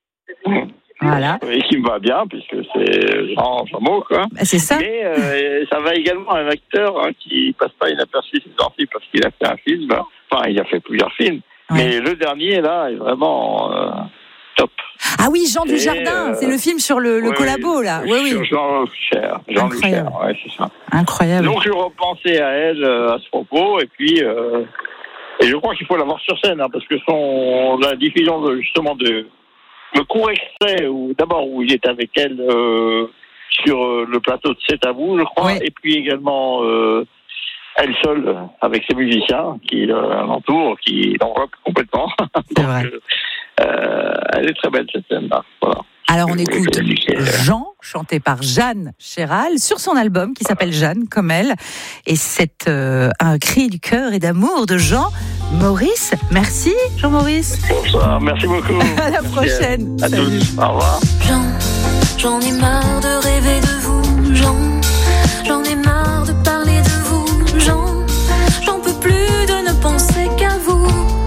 [SPEAKER 3] Voilà.
[SPEAKER 15] Oui, qui me va bien, puisque c'est Jean Jean-Mo, quoi.
[SPEAKER 3] Bah, c'est ça.
[SPEAKER 15] Mais euh, ça va également à un acteur hein, qui passe pas inaperçu ses sorties parce qu'il a fait un film. Enfin, il a fait plusieurs films.
[SPEAKER 3] Ouais.
[SPEAKER 15] Mais le dernier, là, est vraiment euh, top.
[SPEAKER 3] Ah oui, Jean
[SPEAKER 15] Et,
[SPEAKER 3] Dujardin.
[SPEAKER 15] euh,
[SPEAKER 3] C'est le film sur le, le
[SPEAKER 15] Oui,
[SPEAKER 3] collabo, là. Oui, oui.
[SPEAKER 15] Sur Jean Cher. Jean
[SPEAKER 3] Incroyable.
[SPEAKER 15] Lucher, ouais, c'est ça.
[SPEAKER 3] Incroyable.
[SPEAKER 15] Donc, je repensais à elle euh, à ce propos, et puis, euh, et je crois qu'il faut la voir sur scène, hein, parce que son, la diffusion de, justement de, le court extrait, où, d'abord, où il est avec elle, euh, sur euh, le plateau de C'est à vous, je crois, et puis également euh, elle seule avec ses musiciens qui l'entourent, qui l'enveloppent complètement. Donc, euh, elle est très belle cette scène-là. Voilà.
[SPEAKER 3] Alors on écoute Jean, chanté par Jeanne Chéral, sur son album qui s'appelle Jeanne, comme elle. Et c'est euh, un cri du cœur et d'amour de Jean Maurice. Merci Jean-Maurice.
[SPEAKER 15] Bonsoir, merci beaucoup.
[SPEAKER 3] À la prochaine.
[SPEAKER 15] À
[SPEAKER 3] Salut.
[SPEAKER 15] tous, au revoir.
[SPEAKER 16] Jean, j'en ai marre de rêver de vous, Jean. J'en ai marre de parler de vous, Jean. J'en peux plus de ne penser qu'à vous.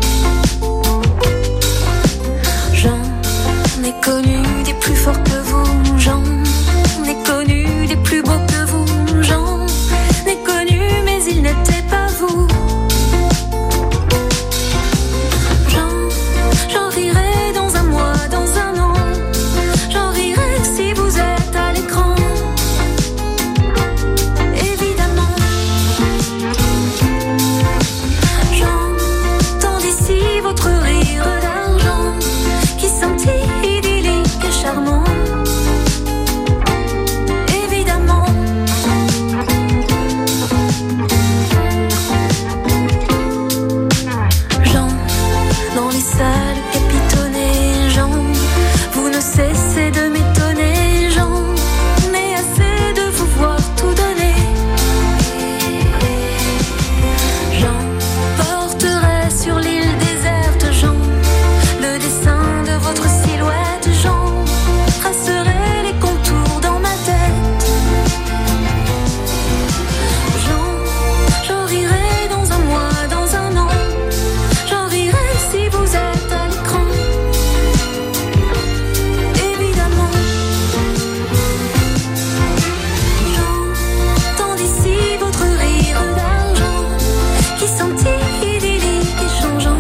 [SPEAKER 16] J'en ai connu des plus forts que vous, J'en ai connu des plus beaux que vous, J'en ai connu mais ils n'étaient pas vous. J'en, j'en rirai dans un mois, dans un an. J'en rirai si vous êtes à l'écran. Évidemment. J'entends d'ici votre rire d'argent qui sentit idyllique et charmant. Évidemment. Jean, dans les salles capitonnées, Jean, vous ne cessez de m'étonner, Jean, mais assez de vous voir tout donner. Jean, porterai sur l'île déserte, Jean, le dessin de votre silhouette, Jean, tracerai les contours dans ma tête. Jean, j'en rirai dans un mois, dans un an. J'en rirai si vous êtes à l'écran. Évidemment. J'entends d'ici votre rire d'argent qui sentit idyllique et changeant.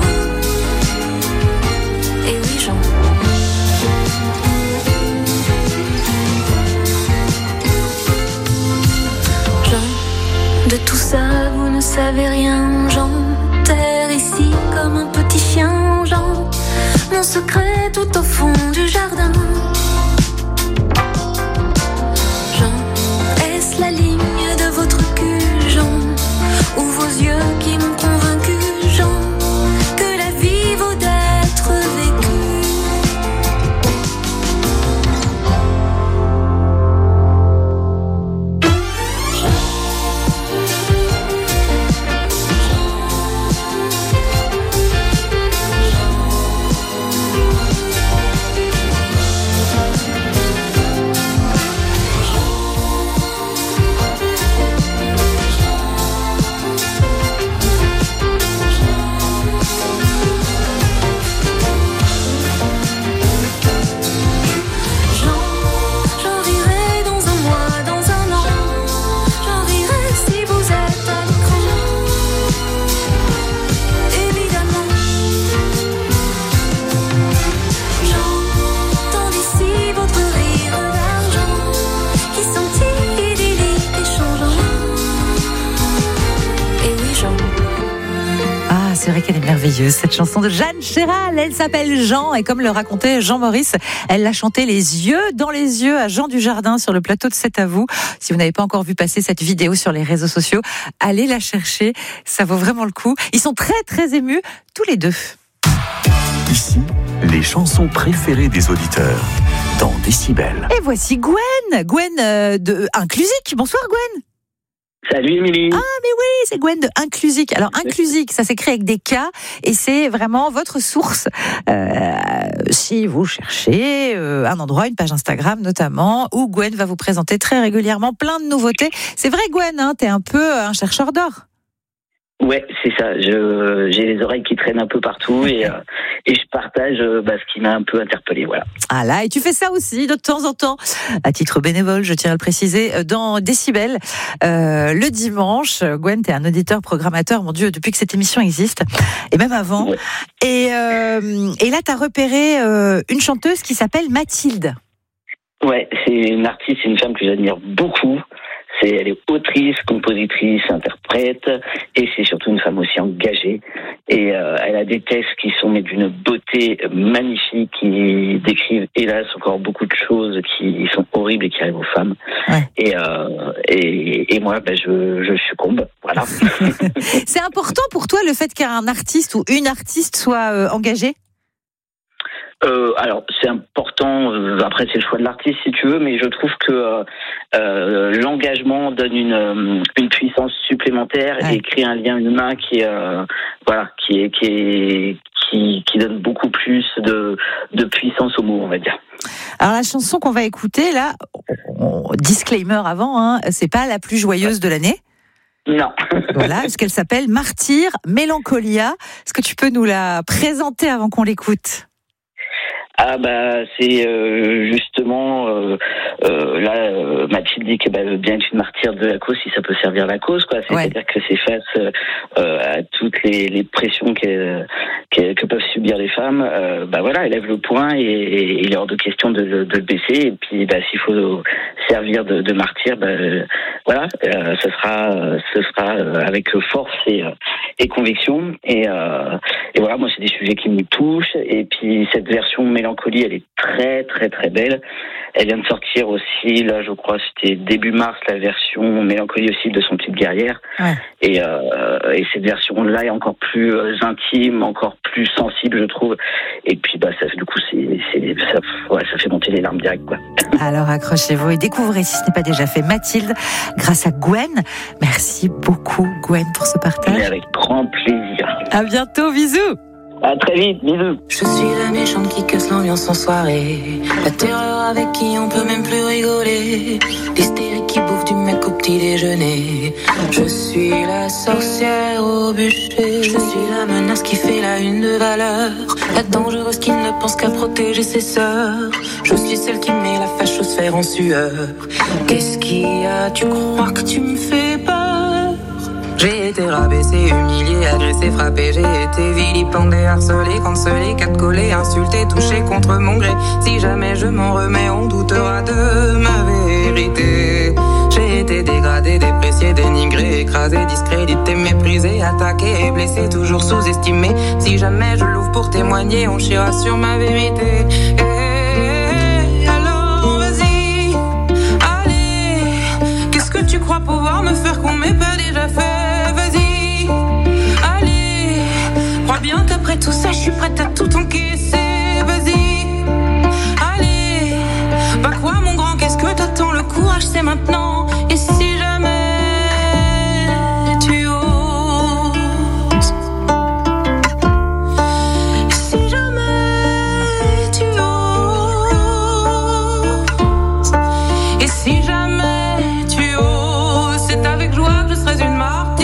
[SPEAKER 16] Et oui, Jean. Jean, de tout ça vous ne savez rien, Jean. Terre ici comme un petit chien, Jean. Mon secret tout au fond du jardin. Jean, est-ce la ligne de votre cul, Jean, ou vos yeux qui m'ont convaincu, Jean, que la vie vaut d'être vécue? J'en rirai dans un mois, dans un an. J'en rirai si vous êtes à l'écran. Évidemment. J'entends d'ici votre rire d'argent qui sentit idyllique et changeant. Et oui, Jean.
[SPEAKER 3] Ah, c'est vrai qu'elle est merveilleuse, cette chanson de Jeanne Chéral. Elle s'appelle Jean, et comme le racontait Jean-Maurice, elle l'a chantée les yeux dans les yeux à Jean Dujardin sur le plateau de C'est à vous. Si vous n'avez pas encore vu passer cette vidéo sur les réseaux sociaux, allez la chercher, ça vaut vraiment le coup. Ils sont très très émus, tous les deux.
[SPEAKER 2] Ici, les chansons préférées des auditeurs dans Décibel.
[SPEAKER 3] Et voici Gwen, Gwen euh, de Inclusique. Bonsoir Gwen.
[SPEAKER 17] Salut Émilie.
[SPEAKER 3] Ah mais oui, c'est Gwen de Inclusique. Alors Inclusique, ça s'écrit avec des K et c'est vraiment votre source. Euh, si vous cherchez euh, un endroit, une page Instagram notamment, où Gwen va vous présenter très régulièrement plein de nouveautés. C'est vrai Gwen, hein, t'es un peu un chercheur d'or.
[SPEAKER 17] Ouais, c'est ça. Je, j'ai les oreilles qui traînent un peu partout et, euh, et je partage euh, bah, ce qui m'a un peu interpellé. Voilà.
[SPEAKER 3] Ah là, et tu fais ça aussi de temps en temps, à titre bénévole, je tiens à le préciser, dans Décibel, euh, le dimanche. Gwen, t'es un auditeur programmateur, mon Dieu, depuis que cette émission existe, et même avant. Ouais. Et, euh, et là, t'as repéré euh, une chanteuse qui s'appelle Mathilde.
[SPEAKER 17] Ouais, c'est une artiste, c'est une femme que j'admire beaucoup. C'est, elle est autrice, compositrice, interprète, et c'est surtout une femme aussi engagée. Et euh, elle a des textes qui sont mais d'une beauté magnifique, qui décrivent hélas encore beaucoup de choses qui sont horribles et qui arrivent aux femmes.
[SPEAKER 3] Ouais.
[SPEAKER 17] Et, euh, et et moi, ben je je succombe. Voilà.
[SPEAKER 3] C'est important pour toi le fait qu'un artiste ou une artiste soit euh, engagée ?
[SPEAKER 17] Euh, alors c'est important, euh, après c'est le choix de l'artiste si tu veux, mais je trouve que euh, euh, l'engagement donne une, euh, une puissance supplémentaire ouais. et crée un lien humain qui est euh, voilà qui est qui est qui, qui donne beaucoup plus de, de puissance aux mots, on va dire.
[SPEAKER 3] Alors la chanson qu'on va écouter là, on, on, disclaimer avant, hein, c'est pas la plus joyeuse de l'année.
[SPEAKER 17] Non.
[SPEAKER 3] Voilà, parce qu'elle s'appelle Martyr, Mélancolia. Est-ce que tu peux nous la présenter avant qu'on l'écoute ?
[SPEAKER 17] Ah bah c'est euh, justement euh, euh, là euh, Mathilde dit que bah, bien être une martyre de la cause si ça peut servir la cause quoi, c'est-à-dire ouais. que c'est face euh, à toutes les, les pressions que, que, que peuvent subir les femmes, euh, bah voilà, elle lève le poing et, et il est hors de question de, de, de le baisser, et puis bah s'il faut servir de, de martyr, bah euh, voilà, euh, ce sera ce sera avec force et, et conviction et, euh, et voilà, moi c'est des sujets qui me touchent, et puis cette version Mélancolie, elle est très très très belle. Elle vient de sortir aussi, là je crois c'était début mars, la version Mélancolie aussi de son Petite Guerrière. Ouais. Et, euh, et cette version-là est encore plus euh, intime, encore plus sensible je trouve. Et puis bah ça du coup c'est, c'est ça, ouais, ça fait monter les larmes directes quoi.
[SPEAKER 3] Alors accrochez-vous et découvrez si ce n'est pas déjà fait Mathilde grâce à Gwen. Merci beaucoup Gwen pour ce partage.
[SPEAKER 17] Et avec grand plaisir.
[SPEAKER 3] À bientôt, bisous.
[SPEAKER 17] À très vite, bisous.
[SPEAKER 18] Je suis la méchante qui casse l'ambiance en soirée, la terreur avec qui on peut même plus rigoler, l'hystérique qui bouffe du mec au petit déjeuner. Je suis la sorcière au bûcher, je suis la menace qui fait la une de valeur, la dangereuse qui ne pense qu'à protéger ses sœurs. Je suis celle qui met la fachosphère en sueur. Qu'est-ce qu'il y a, tu crois que tu me fais peur? J'ai été rabaissé, humilié, agressé, frappé. J'ai été vilipendé, harcelé, cancelé, catcallé, insulté, touché contre mon gré. Si jamais je m'en remets, on doutera de ma vérité. J'ai été dégradé, déprécié, dénigré, écrasé, discrédité, méprisé, attaqué et blessé, toujours sous-estimé. Si jamais je l'ouvre pour témoigner, on chiera sur ma vérité. Et alors vas-y, allez, qu'est-ce que tu crois pouvoir me faire qu'on m'ait pas déjà fait? Bien qu'après tout ça, je suis prête à tout encaisser. Vas-y, allez, bah quoi mon grand, qu'est-ce que t'attends? Le courage c'est maintenant. Et si jamais tu oses, si jamais tu oses, et si jamais tu oses, c'est avec joie que je serai une martyre.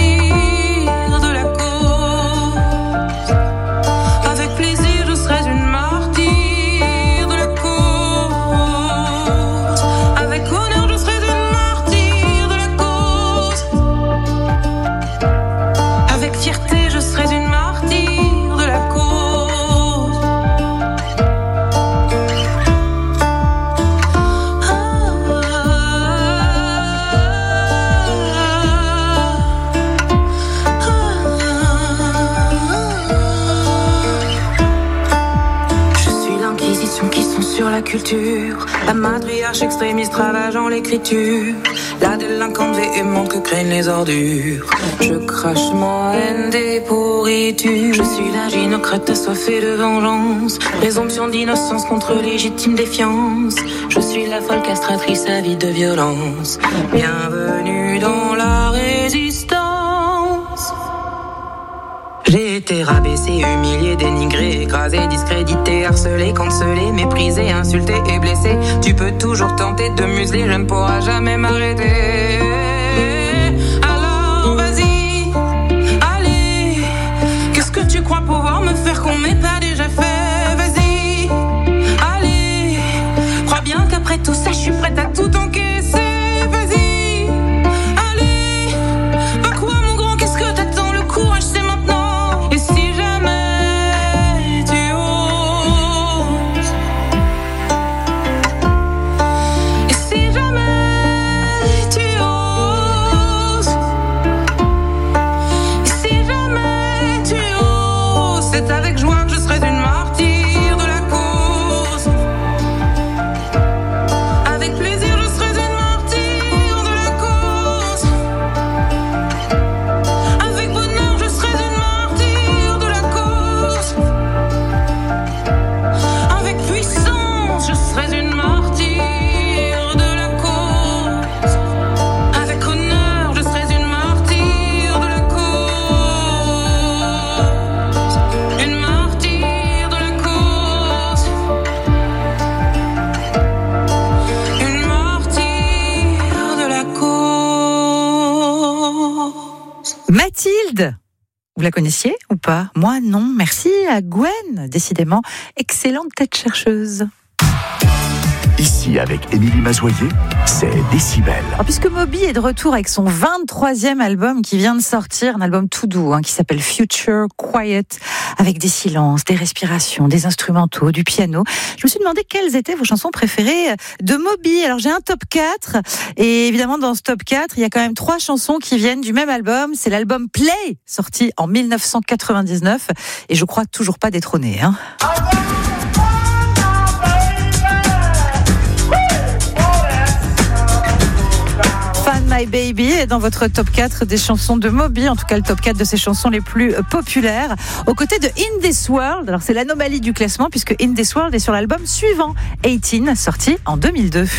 [SPEAKER 18] Culture, la matriarche extrémiste ravageant l'écriture, la délinquante véhémente que craignent les ordures. Je crache ma haine des pourritures. Je suis la gynocrate assoiffée de vengeance, présomption d'innocence contre légitime défiance. Je suis la folle castratrice avide de violence. Bienvenue dans la résistance. J'ai été rabaissé, humilié, dénigré, écrasé, discrédité, harcelé, cancelé, méprisé, insulté et blessé. Tu peux toujours tenter de museler, je ne pourrai jamais m'arrêter. Alors vas-y, allez, qu'est-ce que tu crois pouvoir me faire qu'on m'ait pas déjà fait? Vas-y, allez, crois bien qu'après tout ça, je suis prête à tout encaisser. Vas-y, allez, bah quoi mon grand, qu'est-ce que t'attends? Le courage c'est maintenant. Si jamais tu oses,
[SPEAKER 3] Kid. Vous la connaissiez ou pas? Moi non, merci à Gwen, décidément, excellente tête chercheuse.
[SPEAKER 2] Ici, avec Émilie Mazoyer, c'est Décibel.
[SPEAKER 3] Alors, puisque Moby est de retour avec son vingt-troisième album qui vient de sortir, un album tout doux hein, qui s'appelle Future Quiet, avec des silences, des respirations, des instrumentaux, du piano, je me suis demandé quelles étaient vos chansons préférées de Moby. Alors j'ai un top quatre, et évidemment dans ce top quatre, il y a quand même trois chansons qui viennent du même album. C'est l'album Play, sorti en dix-neuf cent quatre-vingt-dix-neuf, et je crois toujours pas détrôné. Hein. My Baby est dans votre top quatre des chansons de Moby, en tout cas le top quatre de ses chansons les plus populaires, aux côtés de In This World. Alors c'est l'anomalie du classement puisque In This World est sur l'album suivant, dix-huit, sorti en deux mille deux.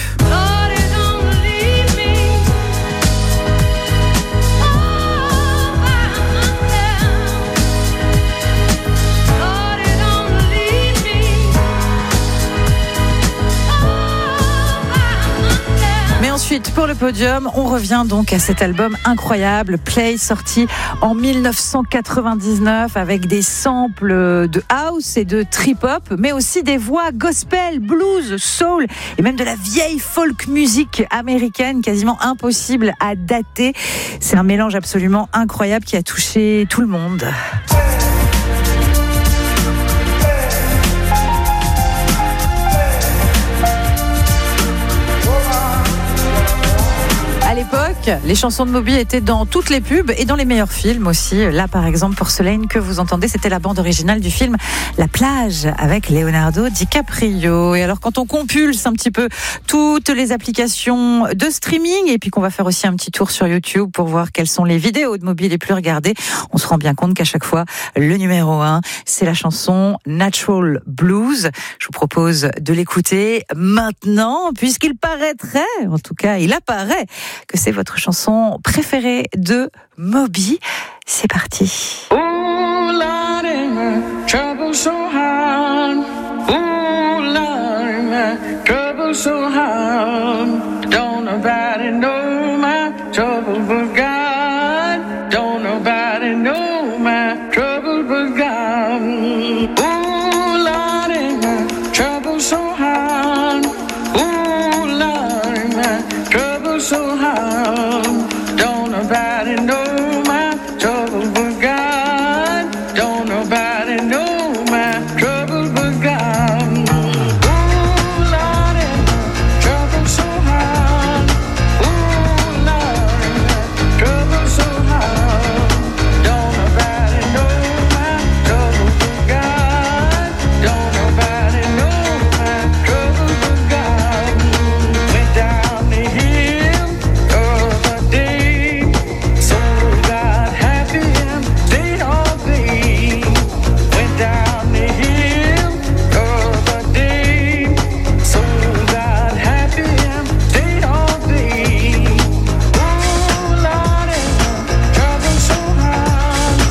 [SPEAKER 3] Ensuite, pour le podium, on revient donc à cet album incroyable, Play, sorti en dix-neuf cent quatre-vingt-dix-neuf, avec des samples de house et de trip-hop, mais aussi des voix gospel, blues, soul, et même de la vieille folk musique américaine, quasiment impossible à dater. C'est un mélange absolument incroyable qui a touché tout le monde. À l'époque, les chansons de Moby étaient dans toutes les pubs et dans les meilleurs films aussi. Là, par exemple, Porcelain, que vous entendez, c'était la bande originale du film La Plage avec Leonardo DiCaprio. Et alors, quand on compulse un petit peu toutes les applications de streaming et puis qu'on va faire aussi un petit tour sur YouTube pour voir quelles sont les vidéos de Moby les plus regardées, on se rend bien compte qu'à chaque fois, le numéro un, c'est la chanson Natural Blues. Je vous propose de l'écouter maintenant, puisqu'il paraîtrait, en tout cas, il apparaît que c'est votre chanson préférée de Moby. C'est parti.
[SPEAKER 8] Oh, Lordy, my trouble so hard. Oh, Lordy, my trouble so hard. Don't nobody know my trouble but God. Don't nobody know my trouble but God. Oh, Lordy, my trouble so hard. Oh, Lordy, my trouble so hard. Don't nobody know my trouble but God. Don't nobody know my trouble but God. Oh, Lordy, my trouble so hard. Oh, Lordy, my trouble so hard. Don't nobody know my trouble but God. Don't nobody know my trouble but God. Went down the hill the other day, so got happy and stayed all day. Went down the hill the other day, so got happy and stayed all day. Oh, Lordy, my trouble so hard.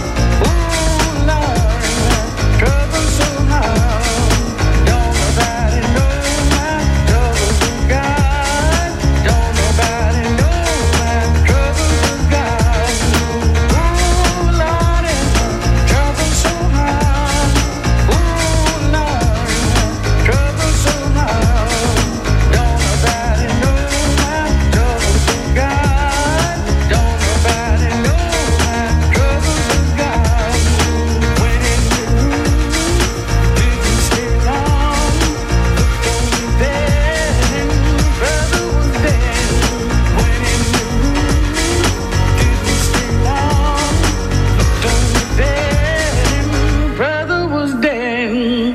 [SPEAKER 8] Oh, Lordy, my trouble so hard. Don't nobody know my trouble but God. Don't nobody know my trouble but God. Oh, Lordy, my trouble so hard. Oh, Lordy, my trouble so hard. Don't nobody know my trouble but God. Don't nobody know my trouble but God. When in the room, didn't stay long. Looked on the bed and brother was dead. When in the room, didn't stay long. Looked on the bed and brother was dead.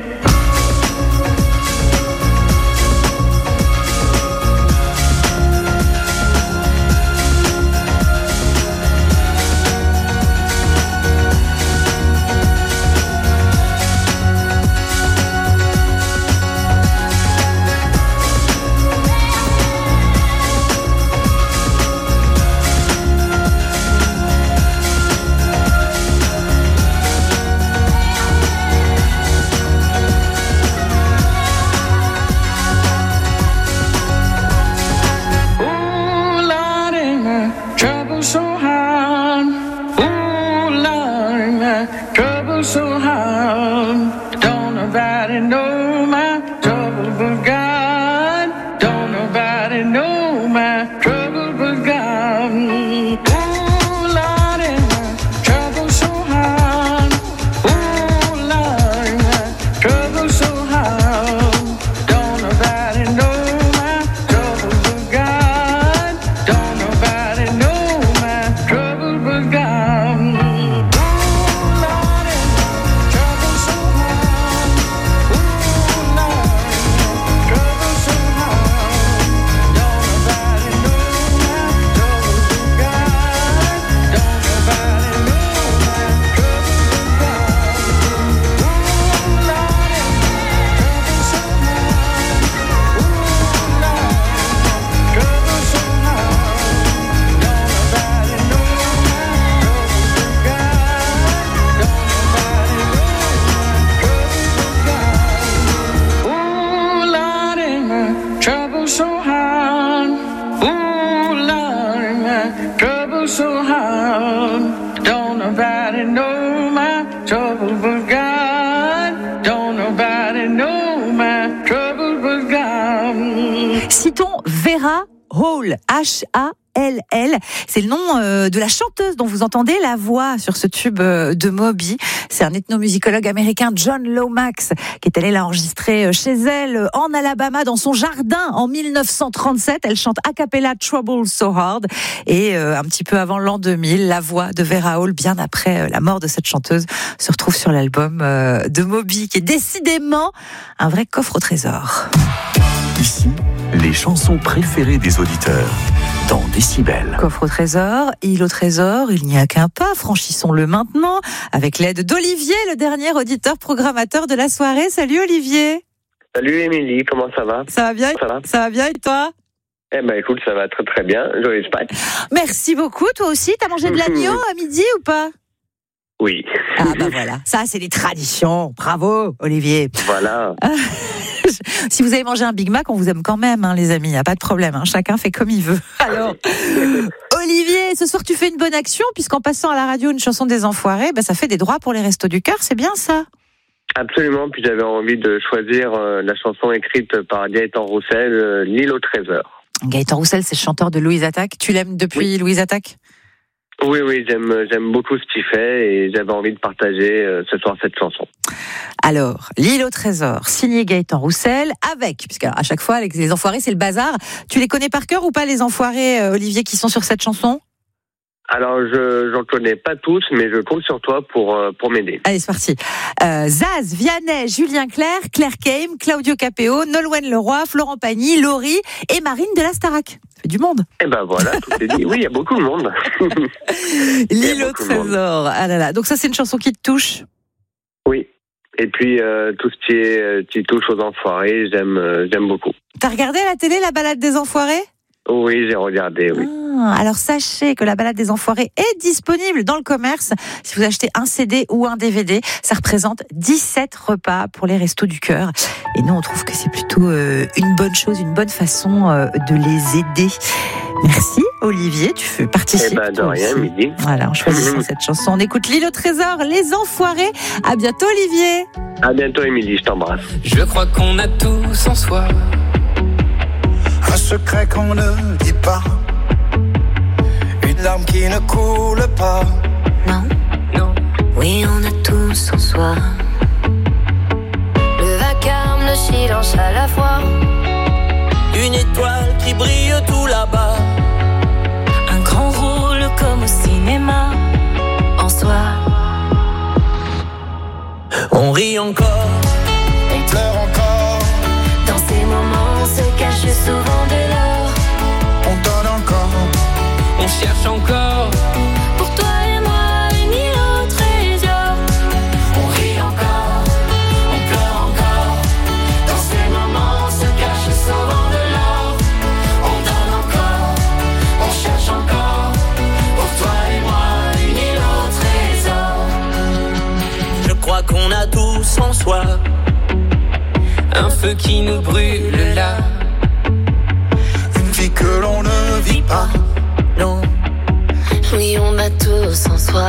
[SPEAKER 8] Oh, Lordy, my trouble so hard. Oh, trouble so hard. Ooh, Lord, my trouble so hard. Don't nobody know my trouble but God. Don't nobody know my trouble but God.
[SPEAKER 3] Citons Vera Hall, H A L L. C'est le nom euh, de la chanteuse dont vous entendez la voix sur ce tube euh, de Moby. C'est un ethnomusicologue américain, John Lomax, qui est allé l'enregistrer chez elle en Alabama, dans son jardin, en dix-neuf cent trente-sept. Elle chante a cappella Trouble So Hard. Et euh, un petit peu avant l'an deux mille, la voix de Vera Hall, bien après euh, la mort de cette chanteuse, se retrouve sur l'album euh, de Moby, qui est décidément un vrai coffre au trésor.
[SPEAKER 2] Ici, les chansons préférées des auditeurs. Dans Décibel.
[SPEAKER 3] Coffre au trésor, île au trésor, il n'y a qu'un pas, franchissons-le maintenant, avec l'aide d'Olivier, le dernier auditeur programmateur de la soirée. Salut Olivier.
[SPEAKER 19] Salut Émilie, comment ça va?
[SPEAKER 3] Ça va bien?
[SPEAKER 19] Ça va?
[SPEAKER 3] Ça va bien et toi?
[SPEAKER 19] Eh ben écoute, ça va très très bien, joyeuse Pâques.
[SPEAKER 3] Merci beaucoup, toi aussi, t'as mangé de l'agneau à midi ou pas?
[SPEAKER 19] Oui.
[SPEAKER 3] Ah bah voilà, ça c'est les traditions, bravo Olivier.
[SPEAKER 19] Voilà.
[SPEAKER 3] Si vous avez mangé un Big Mac, on vous aime quand même, hein, les amis, il n'y a pas de problème, hein, chacun fait comme il veut. Alors, Olivier, ce soir tu fais une bonne action, puisqu'en passant à la radio une chanson des Enfoirés, bah, ça fait des droits pour les Restos du Cœur, c'est bien ça?
[SPEAKER 19] Absolument, puis j'avais envie de choisir euh, la chanson écrite par Gaëtan Roussel, euh, L'île au trésor.
[SPEAKER 3] Gaëtan Roussel, c'est le chanteur de Louise Attaque, tu l'aimes depuis oui. Louise Attaque?
[SPEAKER 19] Oui, oui, j'aime, j'aime beaucoup ce qu'il fait et j'avais envie de partager euh, ce soir cette chanson.
[SPEAKER 3] Alors, L'île au trésor, signé Gaëtan Roussel, avec, puisque à chaque fois, les, les Enfoirés, c'est le bazar. Tu les connais par cœur ou pas, les Enfoirés, euh, Olivier, qui sont sur cette chanson?
[SPEAKER 19] Alors, je j'en connais pas tous, mais je compte sur toi pour euh, pour m'aider.
[SPEAKER 3] Allez, c'est parti. Euh, Zaz, Vianney, Julien Clerc, Claire Kame, Claudio Capéo, Nolwenn Leroy, Florent Pagny, Laurie et Marine de la Starac. Ça fait du monde.
[SPEAKER 19] Eh ben voilà, tout est dit. Oui, il y a beaucoup de monde.
[SPEAKER 3] L'île au trésor. Ah là là. Donc ça, c'est une chanson qui te touche?
[SPEAKER 19] Oui. Et puis euh, tout ce qui est euh, qui touche aux Enfoirés, j'aime euh, j'aime beaucoup.
[SPEAKER 3] T'as regardé à la télé la balade des Enfoirés?
[SPEAKER 19] Oui, j'ai regardé, oui.
[SPEAKER 3] Ah, alors sachez que la balade des Enfoirés est disponible dans le commerce. Si vous achetez un C D ou un D V D, ça représente dix-sept repas pour les Restos du Cœur. Et nous, on trouve que c'est plutôt euh, une bonne chose, une bonne façon euh, de les aider. Merci Olivier, tu participes.
[SPEAKER 19] Eh ben, de rien, Midi.
[SPEAKER 3] Voilà, en choisissant cette chanson. On écoute L'île au trésor, les Enfoirés. À bientôt Olivier.
[SPEAKER 19] À bientôt Émilie, je t'embrasse.
[SPEAKER 20] Je crois qu'on a tous en soi
[SPEAKER 14] un secret qu'on ne dit pas, une larme qui ne coule pas.
[SPEAKER 16] Non, non. Oui, on a tous en soi le vacarme, le silence à la fois.
[SPEAKER 20] Une étoile qui brille tout là-bas.
[SPEAKER 16] Un grand rôle comme au cinéma. En soi,
[SPEAKER 20] on rit encore,
[SPEAKER 14] on pleure encore.
[SPEAKER 16] Dans ces moments se cache souvent de l'or.
[SPEAKER 14] On donne encore,
[SPEAKER 20] on cherche encore.
[SPEAKER 16] Pour toi et moi, une île au trésor.
[SPEAKER 14] On rit encore, on pleure encore.
[SPEAKER 16] Dans ces moments se cache souvent de l'or.
[SPEAKER 14] On donne encore, on cherche encore. Pour toi et moi, une île au trésor.
[SPEAKER 20] Je crois qu'on a tous en soi un feu qui nous brûle là.
[SPEAKER 14] Une vie que l'on ne vit pas.
[SPEAKER 20] Non.
[SPEAKER 16] Oui, on a tous en soi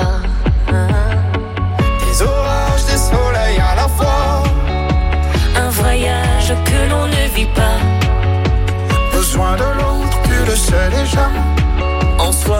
[SPEAKER 14] des orages, des soleils à la fois.
[SPEAKER 16] Un voyage que l'on ne vit pas.
[SPEAKER 14] Besoin de l'autre, tu le sais déjà.
[SPEAKER 20] En soi,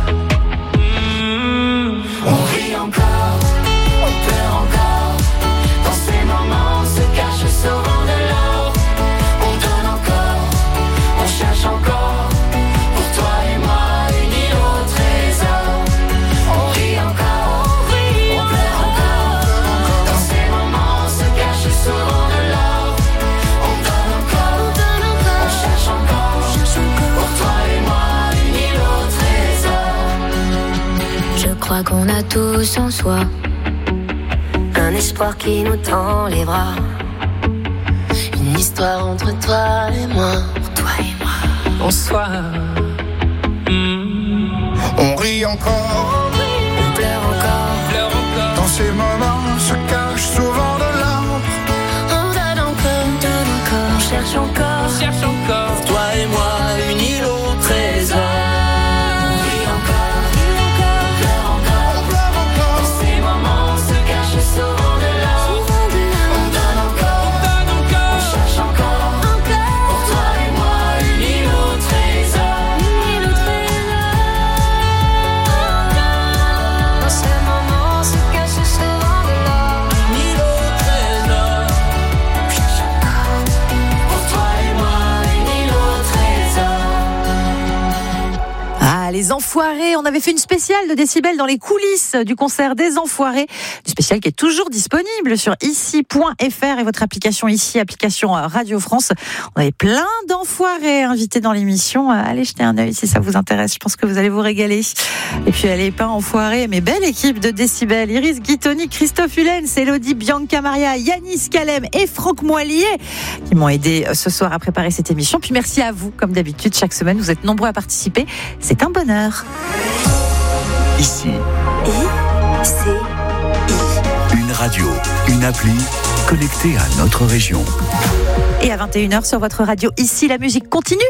[SPEAKER 14] mmh. On rit encore, on pleure encore. Dans ces moments se cache souvent de l'or. On donne encore, on cherche encore. Pour toi et moi, une île au trésor. On rit encore, on, rit on pleure encore. encore. Dans ces moments se cache souvent de l'or. On donne encore, on, donne encore. on cherche encore. On cherche encore. Pour toi et moi, une île au trésor.
[SPEAKER 16] Je crois qu'on a tous en soi un espoir qui nous tend les bras. Une histoire entre toi et moi. Pour toi et moi.
[SPEAKER 20] en soi. Mmh.
[SPEAKER 14] On rit encore,
[SPEAKER 16] On pleure encore.
[SPEAKER 20] Pleure encore.
[SPEAKER 14] dans ces moments se cache souvent de l'ombre.
[SPEAKER 16] On donne encore, on donne encore. On cherche cherche encore,
[SPEAKER 20] on cherche encore.
[SPEAKER 16] pour toi et moi, une île au trésor. Ris encore, ris encore, pleure encore, pleure encore. Dans ces moments, on se cache souvent de l'or. On donne encore, on donne encore, on cherche encore, encore. Pour toi et moi, une île au trésor. Une île au trésor. Dans ces moments, on se cache souvent de l'or. Une île au trésor. On cherche encore. Pour toi et moi, une île au trésor.
[SPEAKER 3] Ah, les Enfoirés, on avait fait une spéciale de Décibel dans les coulisses du concert des Enfoirés, du spécial qui est toujours disponible sur ici point f r et votre application ici, application Radio France. On avait plein d'enfoirés invités dans l'émission. Allez jeter un œil si ça vous intéresse, je pense que vous allez vous régaler. Et puis elle est pas enfoirée, mais belle équipe de Décibel. Iris Guitoni, Christophe Hulens, Elodie Bianca Maria, Yanis Kalem et Franck Moilier qui m'ont aidé ce soir à préparer cette émission. Puis merci à vous, comme d'habitude, chaque semaine, vous êtes nombreux à participer. C'est un bonheur.
[SPEAKER 2] Ici,
[SPEAKER 9] I, C,
[SPEAKER 2] une radio, une appli connectée à notre région.
[SPEAKER 3] Et à vingt et une heures sur votre radio, ici, la musique continue.